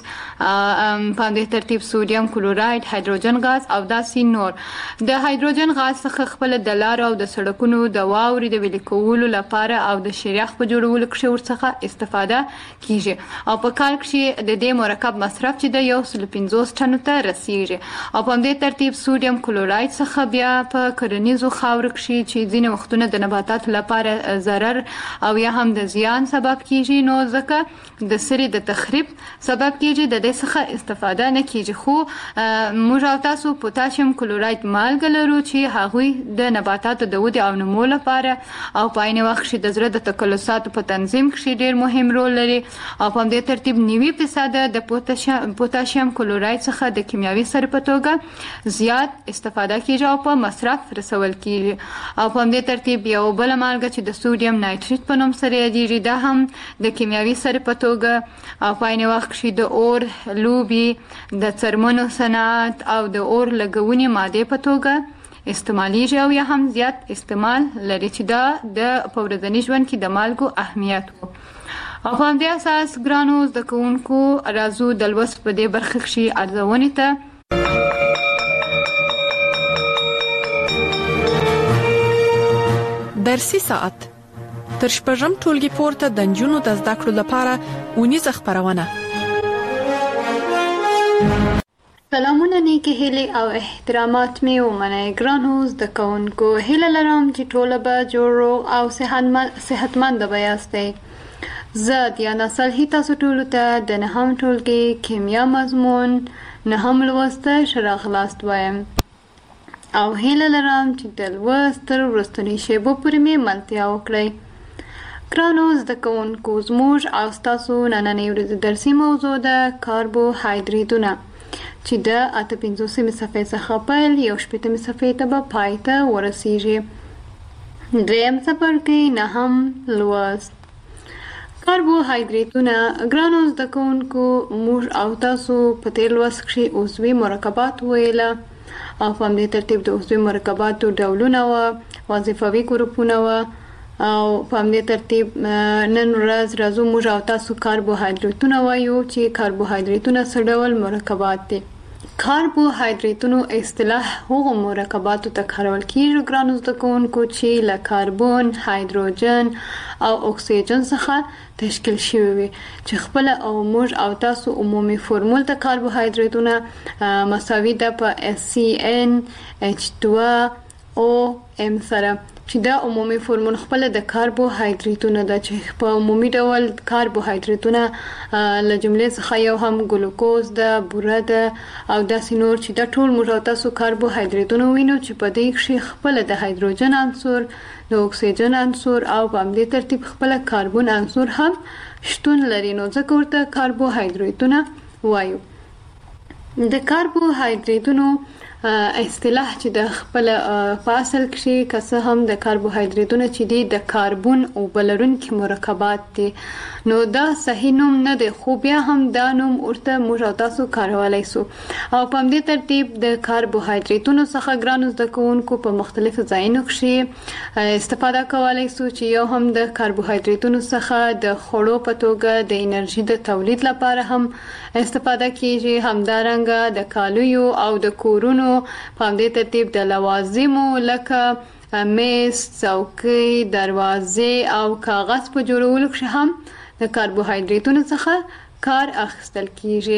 په دې ترتیب سودیم کلوراید هایدروجن غاز او داسې نور. د هایدروجن غاز څخه خپل د لارو او د سړکونو د واورې د ویلي کولو لپاره او د شریخ په جوړولو کې ورڅخه استفاده کیږي او په کال کې د دې مرکب مصرف چې د 150 ټنو ته رسیږي او په دې ترتیب سودیم کلوراید څخه بیا په کرنیزو خاورو کې چې ځینې وختونه د نباتاتو لپاره ضرر او یا هم د زیان سبب کیږي نو ځکه د سری د تخریب سبب کیږي د دې څخه استفاده نه کیږي. خو موږ او تاسو پوتاشیم کلوراید مالګه لرو چې هغوی د نباتاتو د ودې او نمو لپاره او په عین وخت کې د زړه د تکلساتو په تنظیم کې ډیر مهم رول لري او په دې ترتیب 90% د پوتاشیم کلوراید څخه د کیمیاوي سرې په توګه زیات استفاده کیږي او په مصرف رسول کیږي او په دې ترتیب یو بل مالګه چې د سودیم نایتریت په نوم سره یادېږي دا هم د کیمیاوي سرې په توګه او په عین وخت کې د اور لوبي د څرمنو صنعت او د اور لګونې ماده په توګه استعمالیږي او یا هم زیات استعمال لري چې دا د په ورځني ژوند کې د مالګو اهمیت وو. او په همدې اساس ګرانو زده کوونکو راځو د لوست په دې برخه کې ارزونې ته. درسي ساعت تر شپږم ټولګي پورته د نجونو د زده کړو لپاره ونیزه خبرونه. سلامونه نیکی هیلې او احترامات مې ومنئ ګرانو زده کوونکو. هیله لرم چې ټوله به جوړ او صحتمند به یاستئ. زه دیانا صالحي تاسو ټولو ته د نهم ټولګي کیمیا مضمون نهم لوست ښه راغلاست وایم او هیله لرم چې د لوست تر وروستنۍ شیبو پورې مې ملتیا وکړئ. ګرانو زده کوونکو زموږ او ستاسو نننۍ ورځې درسي موضوع ده کاربوهایدریتونه چې د 58 صفحې څخه پیل 60 صفحې ته به پای ته ورسیږي. دریم څپرکی نهم لوست کاربوهایډریټونه ګرانو زده کوونکو موږ او تاسو په تیر لوست کې عضوي مرکبات ویل او په همدې ترتیب د عضوي مرکباتو ډولونه او وظیفوي ګروپونه او په همدې ترتیب نن ورځ راځو موږ او تاسو کاربوهایډریټونه وایو چې کاربوهایډریټونه څه ډول مرکبات دي. کاربوهایډریټونو اصطلاح هغو مرکباتو ته کارول کیږي ګرانو زده کوونکو چې له کاربن، هایدروجن او اکسیجن څخه تشکیل شوی وي چې خپل او موږ او تاسو عمومي فورمول ته کاربوهایډریټونه مساوي ده په CnH2OM سره چې دا عمومي فورمول خپل د کاربوهایډریټونو ده چې په عمومي ډول کاربوهایډریټونه له جملې څخه یو هم ګلوکوز ده، بوره ده او داسې نور چې دا ټول موږ تاسو کاربوهایډریټونه وینو چې په دې کې خپل د هایدروجن عنصر، د اکسیجن عنصر او په همدې ترتیب خپل کاربن عنصر هم شتون لري نو ځکه ورته کاربوهایډریټونه وایو. د کاربوهایډریټونو اصطلاح چې د خپل فاصل کې کسه هم د کاربوهایډریټونو چې د کاربن او بلرونکو مرکبات دي نو دا صحیح نوم نه دی خو بیا هم دا نوم ورته موږ تاسو کارولای سو او په همدې ترتیب د کاربوهایډریټونو څخه ګرانو زده کوونکو په مختلفو ځایونو کې استفاده کولای سو چې یو هم د کاربوهایډریټونو څخه د خوړو په توګه د انرژي د تولید لپاره هم استفاده کیږي همدارنګه د کالیو او د کورونو په همدې ترتیب د لوازمو لکه میز، څوکۍ، دروازې او کاغذ په جوړولو کې هم د کاربوهایډریټونو څخه کار اخیستل کیږي.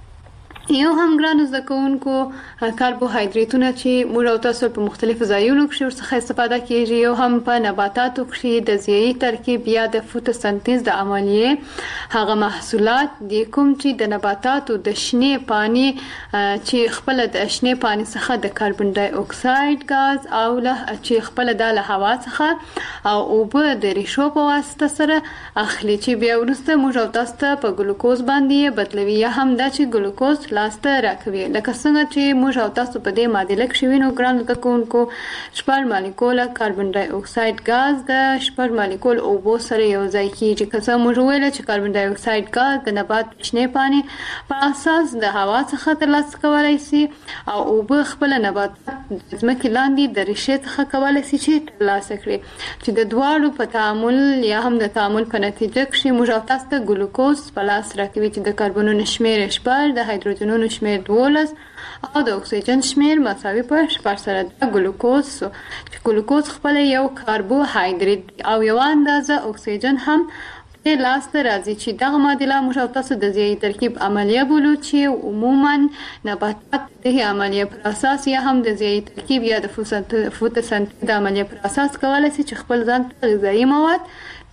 یو هم ګرانو زده کوونکو کاربوهایډریټونه چې موږ او تاسو په مختلفو ځایونو کې ورڅخه استفاده کیږي یو هم په نباتاتو کې د ضیايي ترکیب یا د فوتوسنتیز د عملیې هغه محصولات دي کوم چې د نباتاتو د شنې پانی چې خپل د شنې پانی څخه د کاربن ډای اکساید غاز او له چې خپل د هوا څخه او اوبه د ریشو په واسطه سره اخلي چې بیا ورسته موږ او تاسو په ګلوکوز باندې بدلوي یا هم دا چې ګلوکوز لاسته راکوي لکه څنګه چې موږ او تاسو په دې معادله کې وینو ګران کوونکو شپږ مالیکول کاربن ډای اکساید غاز د شپږ مالیکول اوبو سره یو ځای کیږي که څه موږ ویل چې کاربن ډای اکساید غاز د نبات شنې پانی په اساس د هوا څخه ترلاسه کولای شي او اوبه خپل نبات ځمکې لاندې د ریښې څخه کولای شي چې ترلاسه کړي چې د دواړو په تعامل یا هم د تعامل په نتیجه کې موږ او تاسو ته ګلوکوز په لاس راکوي چې د کاربنونو شمیر شپږ د هایدروجنونو شمیر 12 او د اکسیجن شمیر مساوي په 6 سره د ګلوکوز چې ګلوکوز خپل یو کاربوهایډریټ او یو اندازه اکسیجن هم د لاسته راځي چې دغه معادله موږ تاسو د ضیايي ترکیب عملیه بولو چې عموما نباتات د عملیه پر اساس یا هم د ضیايي ترکیب یا د فوتوسنتیز د عملیه پر اساس کولای شي چې خپل ځان غذایی مواد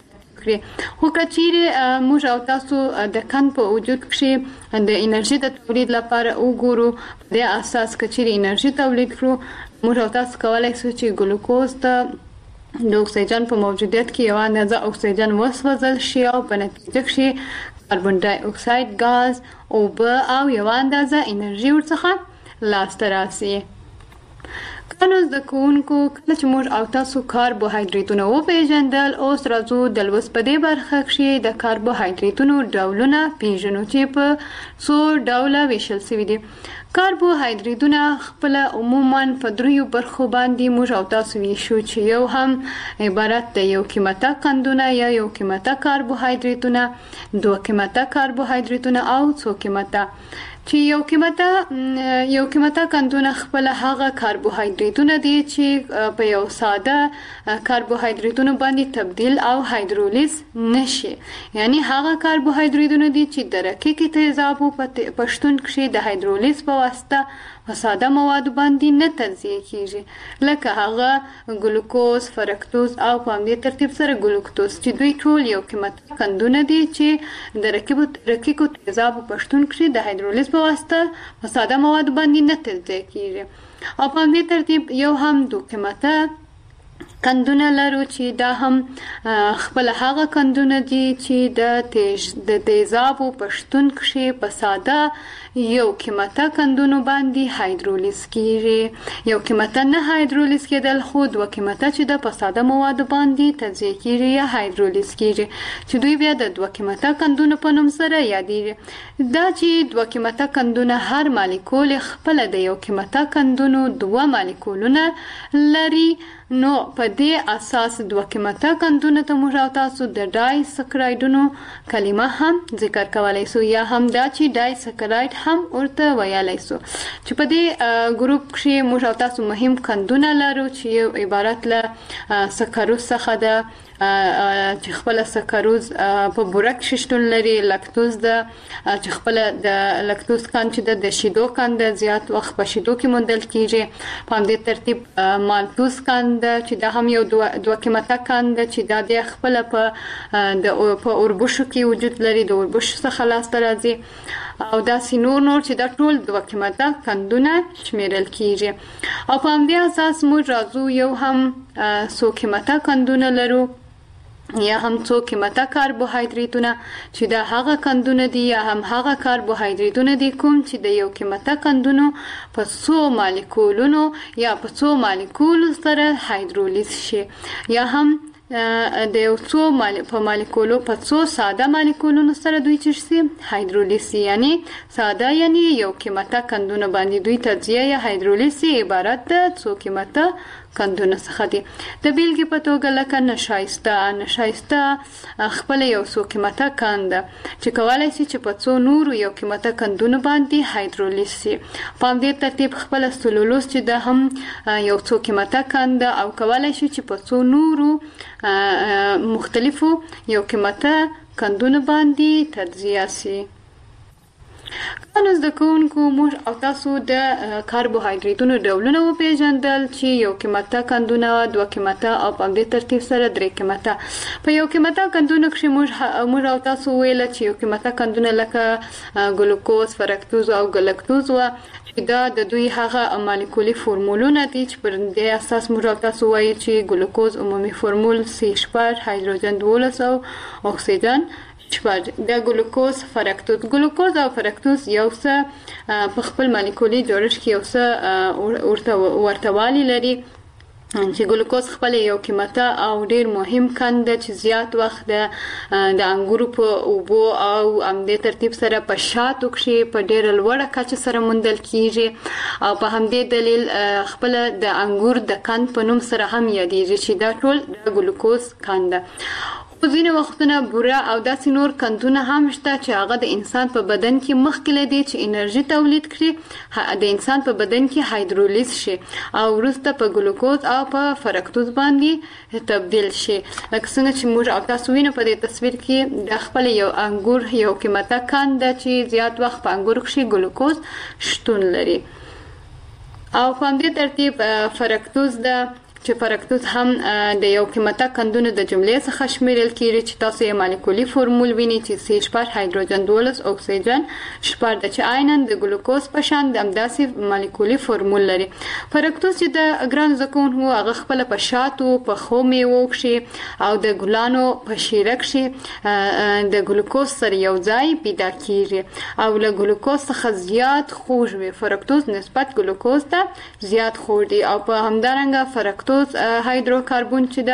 خو کچېره موږ او تاسو د کن په وجود کې د انرژي د تولید لپاره وګورو د اساس کچېره انرژي تولید کړو موږ او تاسو کولای شو چې ګلوکوز ته د اکسیجن په موجودیت کې یو اندازه اکسیجن وسوځل شي او په نتیجه کې کاربن ډای اکساید غاز او یو اندازه انرژي ورڅخه لاسته راسي. کانو د کوونکو کله چې موږ او تاسو کاربوهایډریټونه وپیژندل اوس راځو د لوست په دې برخه کې د کاربوهایډریټونو ډولونه پیژنو چې په څو ډوله ویشل شوي دي. کاربوهایډریټونه خپل عموما په دریو برخو باندې موږ او تاسو ویشو چې یو هم عبارت د یو قیمته قندونه یا یو قیمته کاربوهایډریټونه دوه قیمته کاربوهایډریټونه او څو قیمته چې یو قیمته قندونه خپل هغه کاربوهایډریټونه دي چې په یو ساده کاربوهایډریټونو باندې تبدیل او هایدرولیز نشي یعنی هغه کاربوهایډریټونه دي چې د رقیقې تیزابو په شتون کې د هایدرولیز په واسطه په ساده مواد باندې نه تجزیه کیږي لکه هغه ګلوکوز، فرکتوز او په همدې ترتیب سره ګلوکتوز چې دوی ټول یو قیمته قندونه دي چې د رقیقو تیزابو په شتون کې د هایدرولیز په واسطه په ساده مواد باندې نه تجزیه کیږي او په همدې ترتیب یو هم دو قیمته کندونه لرو چې دا هم خپل هغه کندونه دي چې د تیزابو پښتون کې په ساده یو قیمته کندونو باندې هایدرولیز کیږي یو قیمته نه هایدرولیز کېدل خو دوه قیمته چې د په ساده مواد باندې تجزیه کیږي یا هایدرولیز کیږي چې دوی بیا د دوه قیمته کندونو په نوم سره یادېږي دا چې دوه قیمته کندونه هر مالیکول خپل د یو قیمته کندونو دوه مالیکولونه لري نو په دې اساس دوه قیمته کندونه ته موږ او تاسو د ډای سکرایډونو کلمه هم ذکر کولای سو یا هم دا چې ډای سکرایډ هم ورته ویلای سو چې په دې ګروپ کې موږ او تاسو مهم کندونه لرو چې عبارت له سکروز څخه ده چې خپل سکروز په بورک ششتون لري لاکتوز ده چې خپل د لاکتوز کان چې د شیدو کان د زیات وخت په شیدو کې موندل کیږي په دې ترتیب مالتوز کان ده چې دا هم یو دوه قیمته کان ده چې دا د خپل په اوربشو کې وجود لري د اوربشو څخه لاس راځي او دا سينور چې دا ټول دوه قیمته کندونه شمیرل کیږي او په دې اساس موږ راځو یو هم سو قیمته کندونه لرو یا هم څو قیمته کاربوهایډریټونه چې دا هغه کندونه دي یا هم هغه کاربوهایډریټونه دي کوم چې د یو قیمته کندونو په څو مالیکولونو یا په څو مالیکول سره هایدرولیز شي یا هم د یو څو په مالیکولو په څو ساده مالیکولونو سره دوی چې هایدرولیز یعنی ساده یعنی یو قیمته کندونه باندې دوی تجزیه یا هایدرولیز عبارت ده څو قیمته کندونه څخه دي د بیلګې په توګه لکه نشایسته خپل یو څو قیمته کند چې کولای شي چې په څو نورو یو قیمته کندونه باندې هایدرولیز شي په دې ترتیب خپل سلولوز چې د هم یو څو قیمته کند او کولای شي چې په څو نورو مختلفو یو قیمته کندونه باندې تجزیه شي کله د کوونکو موږ او تاسو د کاربوهایډریټونو ډولونه وپیژندل چې یو قیمته کندونه دوه قیمته او په دې ترتیب سره درې قیمته په یو قیمته کندونه کې موږ او تاسو ویل چې یو قیمته کندونه لکه ګلوکوز فرکتوز او ګلکتوز و دا د دوی هغه مالیکولي فورمولونه دي چې پر دې اساس موږ او تاسو وایي چې ګلوکوز عمومي فورمول C8 هایدروجن 12 او اکسیجن د ګلوکوز فرکتوز او فرکتوز یو څه په خپل مالیکولي جوړښت کې یو څه ورتهوالی لري چې ګلوکوز خپل یو قیمته او ډیر مهم کند چې زیات وخت د انګورو په اوبو او دې ترتیب سره په شاتو کې په ډیر لوړه کچه سره موندل کیږي او په همدې دلیل خپل د انګور د کند په نوم سره هم یادېږي چې دا ټول د ګلوکوز کند په ځینې وختونه بوره او داسې نور کندونه هم شته چې هغه د انسان په بدن کې مخکې لدی چې انرژي تولید کړي د انسان په بدن کې هایدرولیز شي او وروسته په ګلوکوز او په فرکتوز باندې تبدیل شي لکه څنګه چې موږ او تاسو وینو په دې تصویر کې د خپل یو انګور یو قیمته کند چې زیات وخت په انګور کې ګلوکوز شتون لري او په دې ترتیب فرکتوز چې فرکتوز هم د یو قیمته کندونو د جملې څخه شمیرل کیږي چې تاسو یې مالیکولي فورمول وینئ چې C8 هایدروجن 12 اکسیجن 8 د چې عیناً د ګلوکوز په شان د همداسې مالیکولي فورمول لري فرکتوز چې د ګران زکونکو هغه خپل په شاتو په خو میوو کې او د ګلانو په شیره کې د ګلوکوز سره یو ځای پیدا کیږي او له ګلوکوز څخه زیات خوږ وي فرکتوز نسبت ګلوکوز ته زیات خوږ دی او په همدارنګه فرکتوز هایدروکاربون چې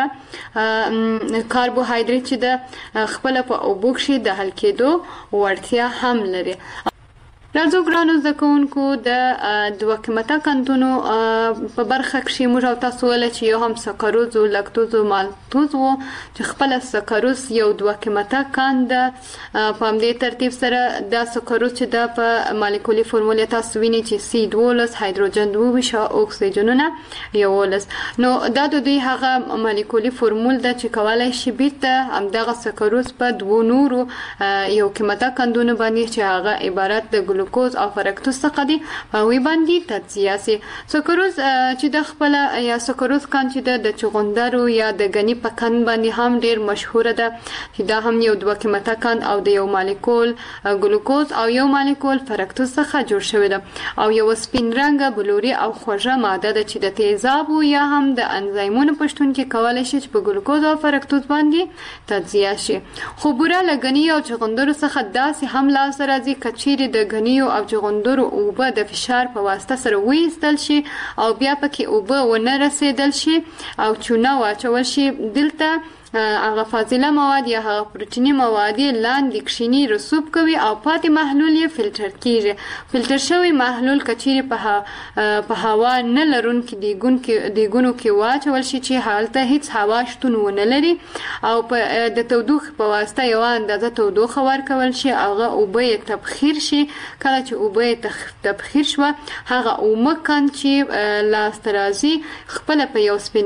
ده کاربوهایډریټ چې ده خپل په اوبو کې د حل کېدو وړتیا هم لري راځو ګرانو زده کوونکو د دوه قیمته کندونو په برخه کې موږ او تاسو ول چې یو هم سکروز او لاکتوز او مالتوز وو چې خپل سکروز یو دوه قیمته کند په همدې ترتیب سره د سکروز چې د په مالیکولي فورمول تاسو وینئ چې C12 هایدروجن 12 او اکسیجنونه یو ولس نو دا د دوی هغه مالیکولي فورمول د چې کولای شي بیرته همدغه سکروز په دوه نورو یو قیمته کندونه باندې چې هغه عبارت د ګلوکوز او فرکتوز څخه دي وی باندې تجزیه سي. سکروز چې د خپل یا سکروز کان چې د چغندرو یا د غنی په کان باندې هم ډیر مشهور ده چې دا هم یو دوه قیمته کان او د یو مالیکول ګلوکوز او یو مالیکول فرکتوز څخه جوړ شوی ده او یو سپین رنګه بلوري او خوږه ماده ده چې د تیزابو یا هم د انزایمونو پښتون کې کولای شي چې په ګلوکوز او فرکتوز باندې تجزیه شي. خو بوره لګنی او چغندرو څخه داسې هم لاس راځي کچيري د غنیو او چغندرو اوبه د فشار په واسطه سره وېستل شي او بیا پکې اوبه ونه رسیدل شي او چونه واچول شي. دلته هغه فاضله مواد یا هغه پروتینی مواد لاندې کښینی رسوب کوي او پاتې محلول یې فلټر کیږي. فلټر شوی محلول کچيري په هوا نه لرونکي دیګونو کې واچول شي چې حالته هیڅ هوا شتون ونه لري او د تودوخې په واسطه یو اندازه تودوخه ورکول شي. هغه اوبه تبخیر شي. کله چې اوبه تبخیر شو هغه اومه کان چې لاسترازي خپل په یو سپین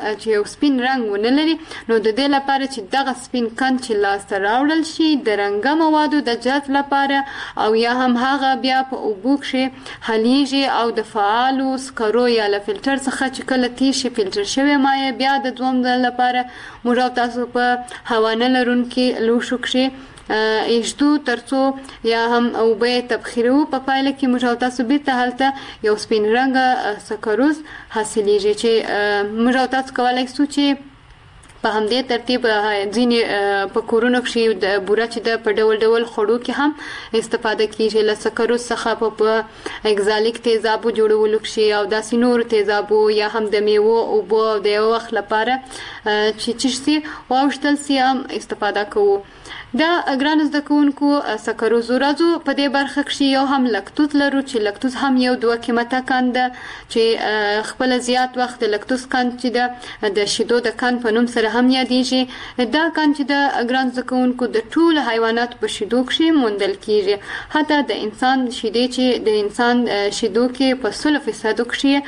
رنگ ونه لري نو د دې لپاره چې دغه سپین کان چې لاس راوړل شي د رنګه موادو د جذب لپاره او یا هم هغه بیا په اوبو کې حلیږي او د فعالو سکرو یا له فلټر څخه چې کله تیشي فلټر شوی مایع بیا د دوم ځل لپاره موږ تاسو په هوا نه لرونکي لوښو کې ایجدو ترڅو یا هم اوبه تبخیرو په پایله کې موږ تاسو بیرته هلته یو سپین رنګه سکروز حاصلېږي چې موږ تاسو کولای شو چې په همدې ترتیب ځینې په کورونو کې د بوره چې د په ډول خړو کې هم استفاده کیږي له سکروز څخه په اگزالیک تیزابو جوړولو کې او داسې نور تیزابو یا هم د میوو او بو د یو وخت لپاره چې چشتي واوشتل سي هم استفاده کوو. دا ګران زده کوونکو سکروز راځو په دې برخه کې یو هم لاکتوز لرو چې لاکتوز هم یو دوه قیمته کان ده چې خپل زیات وخت لاکتوز کان چې د شیدو د کان په نوم سره هم یادېږي. دا کان چې د ګران زده کوونکو د ټول حیوانات په شیدو کې موندل کیږي. حتی د انسان شیدې چې د انسان شیدو کې په 100%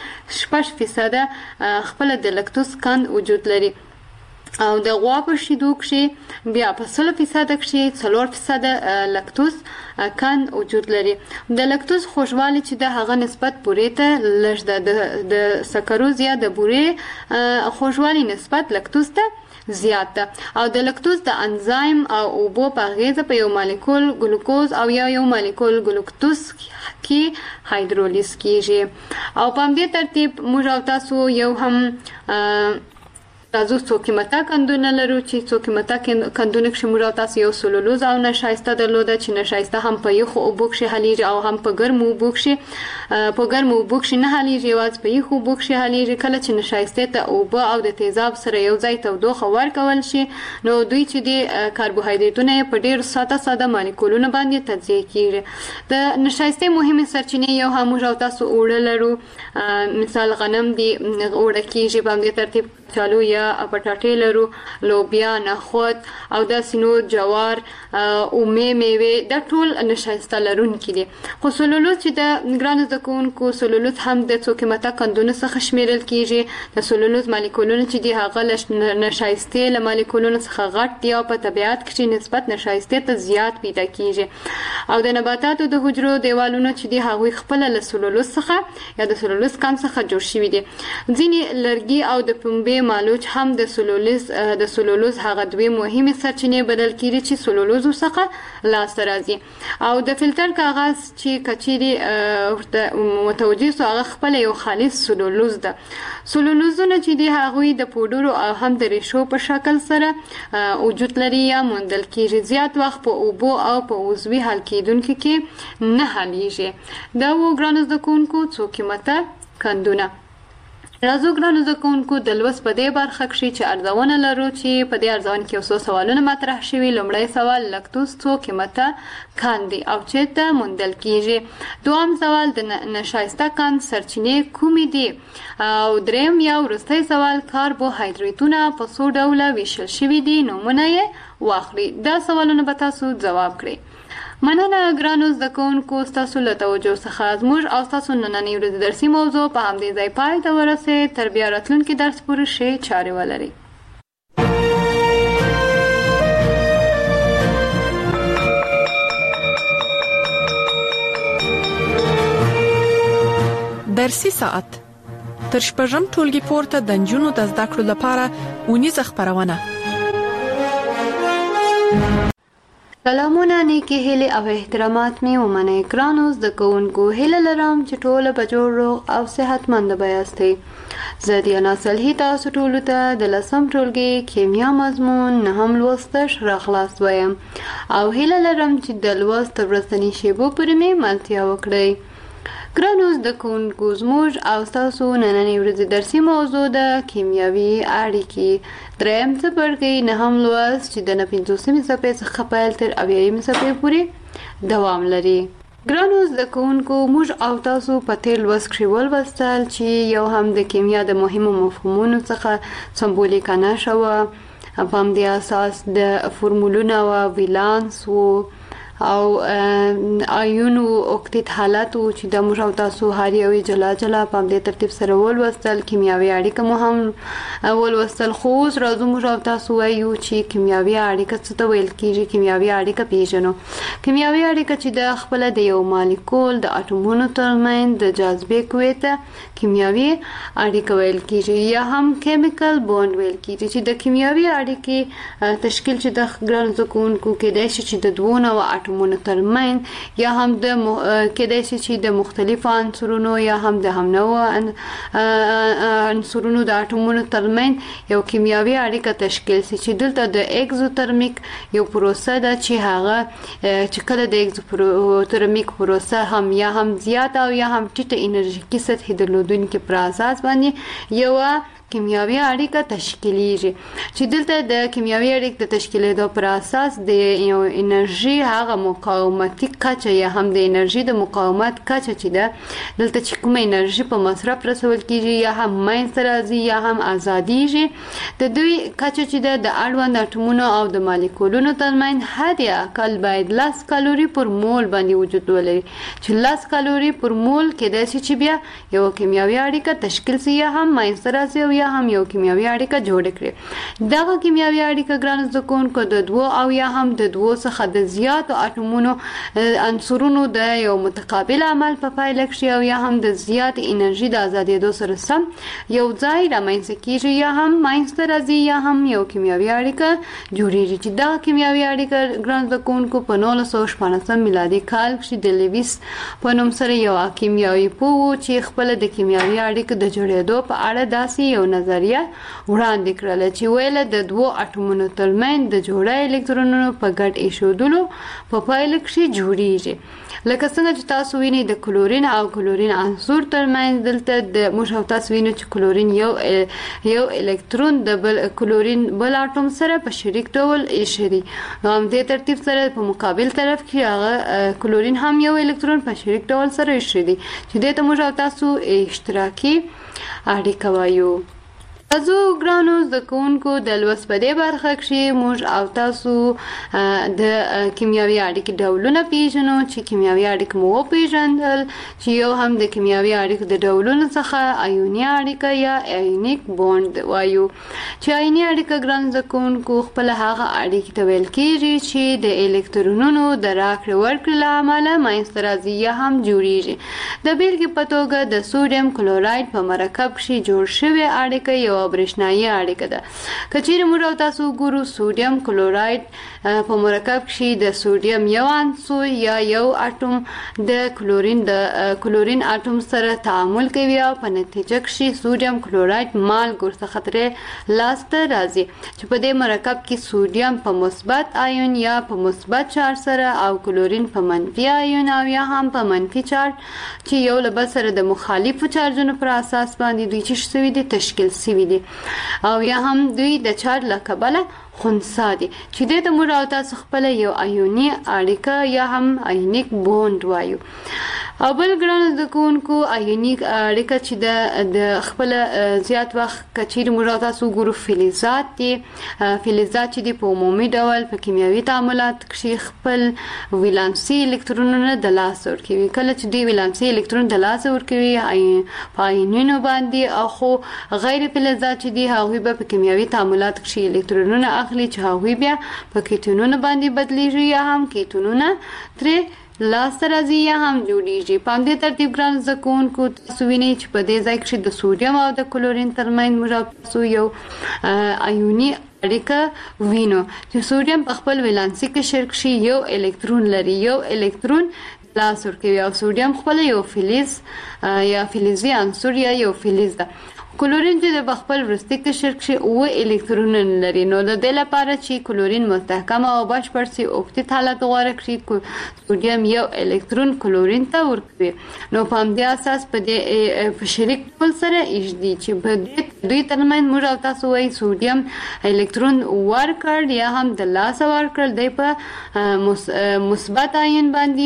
کې 6% خپل د لاکتوز کان وجود لري او د غوا په شیدو کې بیا په 100% کې 4% لاکتوز کان وجود لري. د لاکتوز خوږوالی چې د هغه نسبت بورې ته لږ ده د سکروز یا د بورې خوږوالی نسبت لاکتوز ته زیات ده او د لاکتوز د انزایم او اوبو په غیزه په یو مالیکول ګلوکوز او یا یو مالیکول ګلوکتوز کې هایدرولیز کیږي او په همدې ترتیب موږ تاسو یو هم راځو څو قیمته کندونه لرو چې څو قیمته کندونه کې موږ تاسو یو سلولوز او نشایسته درلوده چې نشایسته هم په یخو اوبو کې حلیږي او هم په ګرمو اوبو کې په ګرمو اوبو کې نه حلیږي واز په یخو اوبو کې حلیږي. کله چې نشایسته ته اوبه او د تیزاب سره یو ځای تودوخه ورکول شي نو دوی چې د کاربوهایډریټونه په ډیر ساده مالیکولونو باندې تجزیه کیږي. د نشایسته مهمه سرچینه یو هم موږ تاسو اوړه لرو مثال غنم دی اوړه کیږي په همدې ترتیب چالو یا پټاټې لرو لوبیا نخود او د سينو جوار او میوه د ټول نشایسته لرونکي دي. خو سلولوز چې د ګران زده کوونکو سلولوز هم د څو قیمته کندونه څخه شمیرل کیږي. د سلولوز مالیکولونه چې دي هغه نشایسته له مالیکولونو څخه غټ دي او په طبیعت کې نسبت نشایسته ته زیات پیدا کیږي او د نباتاتو د حجرو دیوالونو چې دي هغه خپل له سلولوز څخه یا د سلولوز کان څخه جوړ شوی دي. ځینې لرګي او د پنبې مالوچ هم د سلولوز هغه دوی مهمه سرچینې بدل کیږي چې سلولوز څخه لاس راځي او د فلټر کاغذ چې کچيري متوجي سو هغه خپل یو خالص سلولوز ده. سلولوزونه چې دی هغه د پودرو او هم د ریشو په شکل سره وجود لري یا موندل کیږي. زیات وخت په اوبو او په عضوي حل کېدونکو کې نه حلیږي. دا و ګران زده کوونکو څو قیمته کندونه. راځو ګران زده کوونکو د لوست په دې برخه کې چې ارزونه لرو چې په دې ارزونه کې اوسو سوالونه مطرح شوي. لومړی سوال لاکتوز څو قیمته کاندي او چېرته موندل کیږي. دوم سوال د نشایسته کان سرچینې کومې دي او دریم یا وروستی سوال کاربوهایډریټونه په څو ډوله ویشل شوي دي نومونه یې واخلئ. دا سوالونه به تاسو جواب کړئ. مننه ګرانو زده کوونکو ستاسو له توجه څخه. زموږ او تاسو نننۍ ورځې درسي موضوع په همدې ځای پای ته ورسېد. تر بیا راتلونکي درس پورې ښې چارې ولرئ. درسي ساعت تر شپږم ټولګي پورته د نجونو د زده کړو لپاره ونیزه خبرونه. سلامونه نیکی هیله او احترامات می ومنه ګرانو زده کوونکو، هیله لرم چې ټول به جوړ روغ او صحتمند بایاستئ. زه دیانا صالحی تاسو ټول ته د لسم ټولګي کیمیا مضمون نهم لوستش راخلاص وایم او هیله لرم چې د لوست ورځنی شیبو پرې مې ملتیا وکړئ. ګرانو زده کوونکو، زموږ او تاسو نننۍ ورځې درسي موضوع ده کیمیاوي اړیکې. دریم څپرکی نهم لوست چې د 50مې صفحې څخه پیل تر 80مې صفحې پورې دوام لري. ګرانو زده کوونکو، موږ او تاسو په تیر لوست کې ولوستل چې یو هم د کیمیا د مهمو مفهومونو څخه سمبولیکه نښه وه، په همدې اساس د فورمولونه و، ویلانس و او آیونو اوکتیت حالت و چې د موږ او تاسو هر یو جلا جلا په همدې ترتیب سره ولوستل. کیمیاوي اړیکه مو هم ولوستل. خو اوس راځو موږ او تاسو وایو چې کیمیاوي اړیکه څه ته ویل کیږي. کیمیاوي اړیکه پیژنو. کیمیاوي اړیکه چې د خپل د یو مالیکول د اټومونو ترمنځ د جاذبې قوې ته کیمیاوي اړیکه ویل کیږي یا هم کیمیکل بوند ویل کیږي. چې د کیمیاوي اړیکې تشکیل چې د ګران زکونکو کې د شي چې د دوه نوع اټومونو ترمنځ یا هم د کېدای شي چې د مختلفو عنصرونو یا هم د هم نوع عنصرونو د اټومونو ترمنځ یو کیمیاوي اړیکه تشکیل شي چې دلته د اگزوترمیک یو پروسه ده چې هغه چې کله د اگزوترمیک پروسه هم یا هم زیات او یا هم ټیټه انرژیکي سطحې درلودونکې پر اساس باندې یو کیمیاوي اړیکه تشکیلیږي. چې دلته د کیمیاوي اړیکې د تشکیلېدو پر اساس د یو انرژي هغه مقاومتي کچه یا هم د انرژي د مقاومت کچه چې ده دلته چې کومه انرژي په مصرف رسول کیږي یا هم منځته راځي یا هم ازادیږي، د دوی کچه چې ده د اړوند اټومونو او د مالیکولونو ترمنځ حد اقل باید 10 کالوري پر مول باندې وجود ولري. چې 10 کالوري پر مول کېدای شي چې بیا یو کیمیاوي اړیکه تشکیل شي یا هم منځته راځي یا هم یو کیمیاوي اړیکه جوړ کړي. دغه کیمیاوي اړیکه ګران زده کوونکو د دوه او یا هم د دوه څخه د زیاتو اټومونو عنصرونو د یو متقابل عمل په پایله کې او یا هم د زیات انرژي د ازادېدو سره سم یو ځای رامنځته کیږي یا هم منځته راځي یا هم یو کیمیاوي اړیکه جوړیږي. چې دا کیمیاوي اړیکه ګران زده کوونکو په 1914 میلادي کال کې د لیویس په نوم سره یو کیمیاوي پوه چې خپل د کیمیاوي اړیکو د جوړېدو په اړه داسې یو نظریه وړاندې کړله چې ویله د دوه اټومونو ترمنځ د جوړه الکترونونو په ګډ ایښودلو په پایله کې جوړیږي. لکه څنګه چې تاسو وینئ د کلورین او کلورین عنصر ترمنځ دلته د موږ او تاسو وینو چې کلورین یو الکترون د بل کلورین بل اټوم سره په شریک ډول ایښی. هم دې ترتیب سره په مقابل طرف کې هغه کلورین هم یو الکترون په شریک ډول سره ایښی دی چې دې ته موږ او تاسو اشتراکي اړیکه وایو. تاسو ګرانو زده کوونکو د لوست په دې برخه کې موږ او تاسو د کیمیاوي اړیکې ډولونه پیژنو. چې کیمیاوي اړیکې مو وپیژندل چې یو هم د کیمیاوي اړیکې د ډولونو څخه آیوني اړیکه یا آیونیک بوند وایو. چې آیوني اړیکه ګران زده کوونکو خپل هغه اړیکې ته ویل کېږي چې د الکترونونو د راکړې ورکړې له امله منځته راځي یا هم جوړیږي. د بیلګې په توګه د سوډیم کلوراید په مرکب کې جوړ شوی اړیکه یو برېښنايي اړیکه ده. که چیرې موږ او تاسو ګورو سوډیم کلوراید په مرکب کې د سوډیم یو عنصر یا یو اټوم د کلورین اټوم سره تعامل کوي او په نتیجه کې سوډیم کلوراید مالګو څخه ترې لاسته راځي. چې په دې مرکب کې سوډیم په مثبت آیون یا په مثبت چارج سره او کلورین په منفي آیون او یا هم په منفي چارج چې یو له بل سره د مخالفو چارجونو پر اساس باندې دوی چې شوي دي تشکیل شوي دي او یا هم دوی د چارج له کبله خنثی دي. چې دې ته موږ او تاسو خپل یو آیوني اړیکه یا هم آیونیک بوند وایو. او بل ګران زده کوونکو آیونیک اړیکه چې د خپل زیات وخت کچیر موږ او تاسو ګورو فلزات دي. فلزات چې په عمومي ډول په کیمیاوي تعاملات کې خپل ولانسي الکترونونه د لاسه ورکوي. کله چې دوی ولانسي الکترون د لاسه ورکوي په آیونونو باندې او خو غیر فلزات چې دي هغوی به په کیمیاوي تعاملات کې الکترونونه اخلي چې هغوی بیا په کیتونونو باندې بدلیږي یا هم کیتونونه ترې لاسته راځي یا هم جوړیږي. په همدې ترتیب ګران زده کوونکو تاسو وینئ چې په دې ځای کې د سوډیم او د کلورین ترمنځ موږ تاسو یو ایوني اړیکه وینو چې سوډیم په خپل ولانسي قشر کې یو الکترون لري، یو الکترون لاس ورکوي او سوډیم خپل یو فلز یا فلزي عنصر یا یو فلز ده. کلورین چې د خپل وروستي قشر کې 9 الکترونونه لري. نو د دې لپاره چې کلورین مستحکم او بشپړ سي اوکتیت حالت غوړه کړي، سوډیم یو الکترون کلورین ته ورکوي. نو په همدې اساس په دې شریک ډول سره ایږدي چې په دوی ترمنځ موږ او تاسو وایي سوډیم الکترون ورکړ یا هم د لاس ورکړ دی په مثبت آیون باندې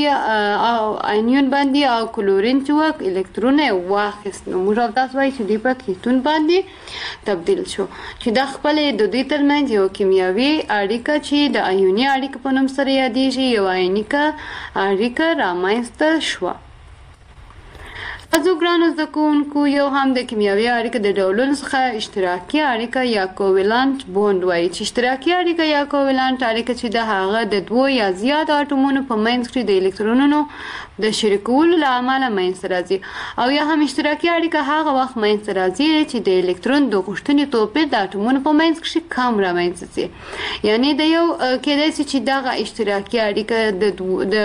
او کلورین چې وک الکترون واخیست. نو موږ او تاسو وایي چې دی په کیتون باندې تبدیل شو چې د خپل د دوی ترمنځ یو کیمیاوي اړیکه چې د ایوني اړیکه په نوم سره یادېږي، یو ایونیکه اړیکه رامنځته شوه. تاسو ګرانو زده کوونکو یو هم د کیمیاوي اړیکه د ډولونو څخه اشتراکي اړیکه یا کوولانت بوند وایي چې اشتراکي اړیکه یا کوولانت اړیکه چې د هغه د دوه یا زیات اټومونو په منځ کې د الکترونونو د شریکولو له امله منځته راځي. او یا هم اشتراکي اړیکه هغه وخت منځته راځي چې د الکترون د غوښتنې توپیر د اټومونو په منځ کې کم رامنځته شي. یعنی د یو کېدای شي چې دغه اشتراکي اړیکه د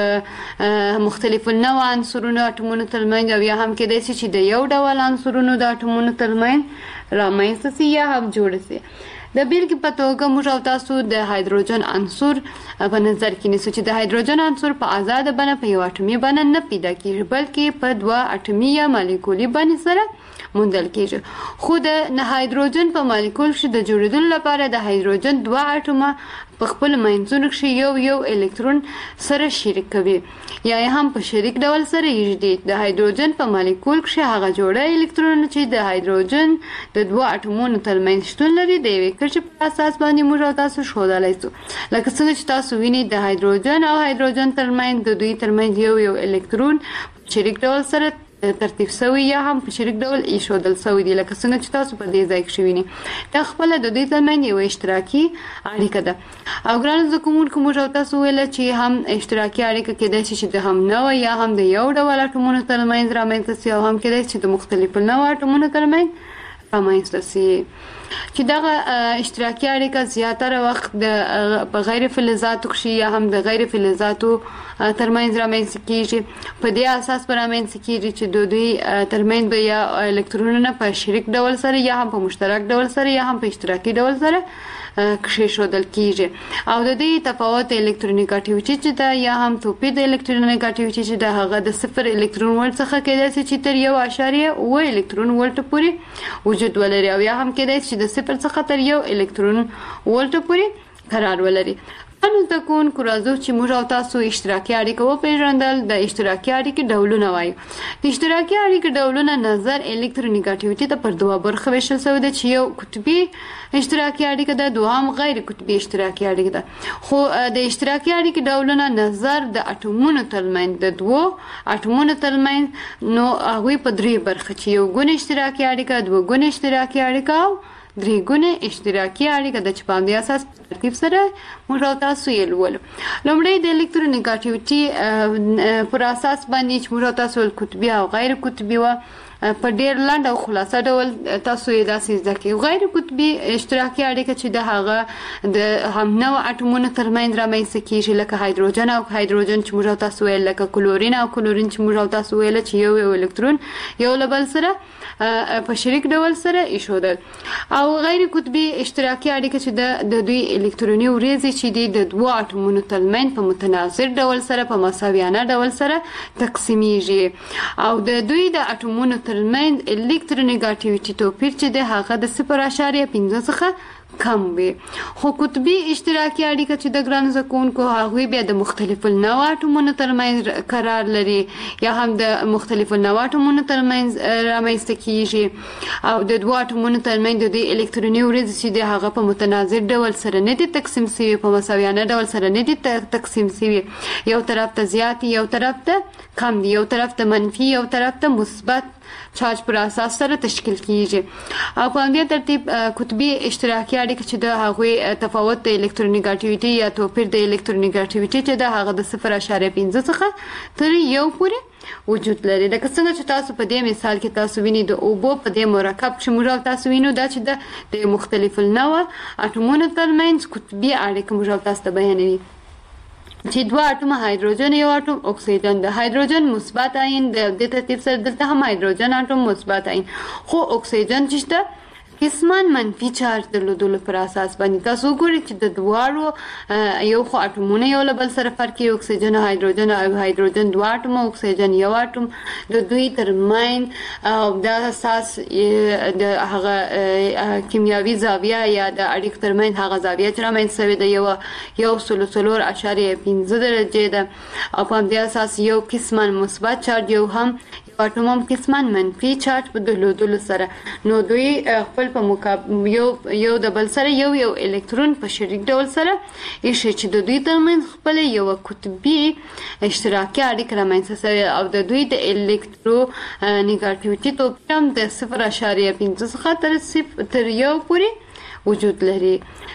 مختلفو نوع عنصرونو اټومونو ترمنځ او یا هم کېدای شي چې د یو ډول عنصرونو د اټومونو ترمنځ رامنځته شي یا هم جوړ شي. د بیلګې په توګه موږ او تاسو د هایدروجن عنصر په نظر کې نیسو چې د هایدروجن عنصر په آزاده بڼه په یو اټومي بڼه نه پیدا کیږي بلکې په دوه اټومي یا مالیکولي بڼه سره موندل کیږي. خو د هایدروجن په مالیکول کې د جوړیدلو لپاره د هایدروجن دوه اټومه په خپل منځونو کې یو الکترون سره شریک کوي یا هم په شریک ډول سره یږدي. د هایدروجن په مالیکول کې هغه جوړه الکترون چې د هایدروجن د دوه اټومونو ترمنځ شتون لري د یوې کچې په اساس باندې موږ تاسو ښودلی شو. لکه څنګه چې تاسو وینئ د هایدروجن او هایدروجن ترمنځ د دوی ترمنځ یو الکترون شریک ډول سره ترتیب سوی یا هم په شریک ډول ایښودل سوی دی. لکه څنګه چې تاسو په دې ځای کې وینئ دا خپل د دوی ترمنځ یو اشتراکي اړیکه ده. او ګرانو زده کوونکو موږ تاسو ویل چې هم اشتراکي اړیکه کېدای شي چې د هم نوع یا هم د یو ډول اټومونو ترمنځ رامنځته شي او هم کېدای شي د مختلفو نوع اټومونو ترمنځ رامنځته شي. چې دغه اشتراکي اړیکه زیاتره وخت د غیر فلزاتو کې یا هم د غیر فلزاتو ترمنځ رامنځته کیږي. په دې اساس پر رامنځته کیږي چې دوی ترمنځ به یا الکترونونه په شریک ډول سره یا هم په مشترک ډول سره یا هم په اشتراکي ډول سره کښېښودل کیږي. او د دې تفاوت الکترونیګاټیویټي چې ده یا هم توپیر د الکترونیګاټیویټي چې ده هغه د 0 الکترون ولټ څخه کېدای شي چې تر 1.9 الکترون ولټ پورې وجود ولري او یا هم کېدای شي د 0 څخه تر 1 الکترون ولټ پورې قرار ولري. نو زده کوونکو راځو چې موږ او تاسو اشتراکي اړیکه وپېژندل. د اشتراکي اړیکې ډولونه وایو. د اشتراکي اړیکې ډولونه نظر الکترونیګاټیویټي ته پر دوه برخه ویشل شوی ده چې یو قطبي اشتراکي اړیکه ده، دوهم غیر قطبي اشتراکي اړیکه ده. خو د اشتراکي اړیکې ډولونه نظر د اټومونو ترمنځ د دوه اټومونو ترمنځ نو هغوی په درې برخه چې یو ګونه اشتراکي اړیکه، دوه ګونه اشتراکي اړیکه او درې ګونه اشتراکي اړیکه ده چې په همدې اساس ترتیب سره موږ او تاسو یې لولو. لومړی د الکترونیګاټیویټي پر اساس باندې چې موږ او تاسو قطبي او غیر قطبي و په ډېر لنډ او خلاصه ډول تاسو یې داسې زده کړئ. غیر قطبي اشتراکي اړیکه چې د هغه د هم نوع اټومونو ترمنځ رامنځته کیږي لکه هایدروجن او هایدروجن چې موږ او تاسو ویل، لکه کلورین او کلورین چې موږ او تاسو ویل چې یو الکترون یو له بل سره په شریک ډول سره ایښودل. او غیر قطبي اشتراکي اړیکه چې د دوی الکتروني وریځې چې د دوه اټومونو ترمنځ په متناظر ډول سره په مساویانه ډول سره تقسیمیږي او د دوی د اټومونو ترمنځ الکترونیګاټیویټي توپیر چې د هغه د 0.5 څخه کم وي. خو قطبي اشتراکي اړیکه چې د ګرانو زده کوونکو هغوی بیا د مختلفو نوع اټومونو ترمنځ قرار لري یا هم د مختلفو نوع اټومونو ترمنځ رامنځته کیږي او د دوه اټومونو ترمنځ د الکتروني وریځې چې د هغه په متناظر ډول سره نه دي تقسیم شوي، په مساویانه ډول سره نه دي تقسیم شوي، یو طرف ته زیات یو طرف ته کم دي، یو طرف ته منفي یو طرف ته مثبت چارج پر اساس سره تشکیل کیږي او په دې ترتیب قطبي اشتراکي اړیکه چې د هغه تفاوت د الکترونیګاټیویټي یا توپیر د الکترونیګاټیویټي چې د هغه د 0.5 څخه تر 1 پورې وجود لري. لکه څنګه چې تاسو په دې مثال کې تاسو وینئ د اوبو په دې مرکب چې موږ تاسو وینو دا چې د مختلفو نوع اتومونو ترمنځ قطبي اړیکه موږ تاسو ته بیانوي چې دوه اتوم هایدروجن یو اتوم اکسیجن د هایدروجن مثبت آیون د ترتیب سره دلته هم هایدروجن اتوم مثبت آیون خو اکسیجن چې قسمان منفي چارج درلودلو پر اساس باندې تاسو ګورئ چې د دوارو یو خو اتومونه یو له بل سره فرق کوي اکسیجن او هایدروجن دوه اتوم اکسیجن یو اتوم د دوی ترمنځ او د اساس د هغه کیمیاوي زاویه یا د اړیک ترمنځ هغه زاویه چې رامنځته شوې ده یو سلسلور اشاریه 15 درجه ده او په دې اساس یو قسمان مثبت چارج یو هم اتوم قسمان منفي چارج په درلودلو سره نو دوی خپل په مقابل یو د بل سره یو الکترون په شریک ډول سره ایښي چې د دوی ترمنځ خپل یو قطبي اشتراکي اړیکه رامنځته شوې او د دوی د الکترونیګاټیویټي توپیر هم د 0.5 څخه تر 1 پورې وجود لري.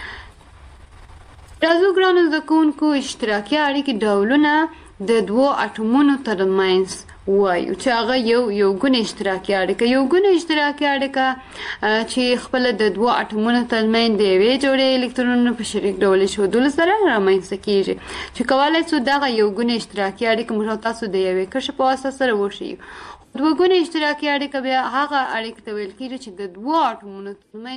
راځو ګرانو زده کوونکو اشتراکي اړیکې ډولونه د دوو اتومونو ترمنځ وایو چې هغه یو ګونه اشتراکي اړیکه چې خپل د دوه اتومونو ترمنځ د یوې جوړې الکترونونو په شریک ډول ایښودلو سره رامنځته کیږي چې کولای شو دغه یو ګونه اشتراکي اړیکه موږ تاسو د یوې کرښې په واسطه سره وښیو. دوه ګونه اشتراکي اړیکه بیا هغه اړیکه ته ویل کیږي چې د دوه اتومونو ترمنځ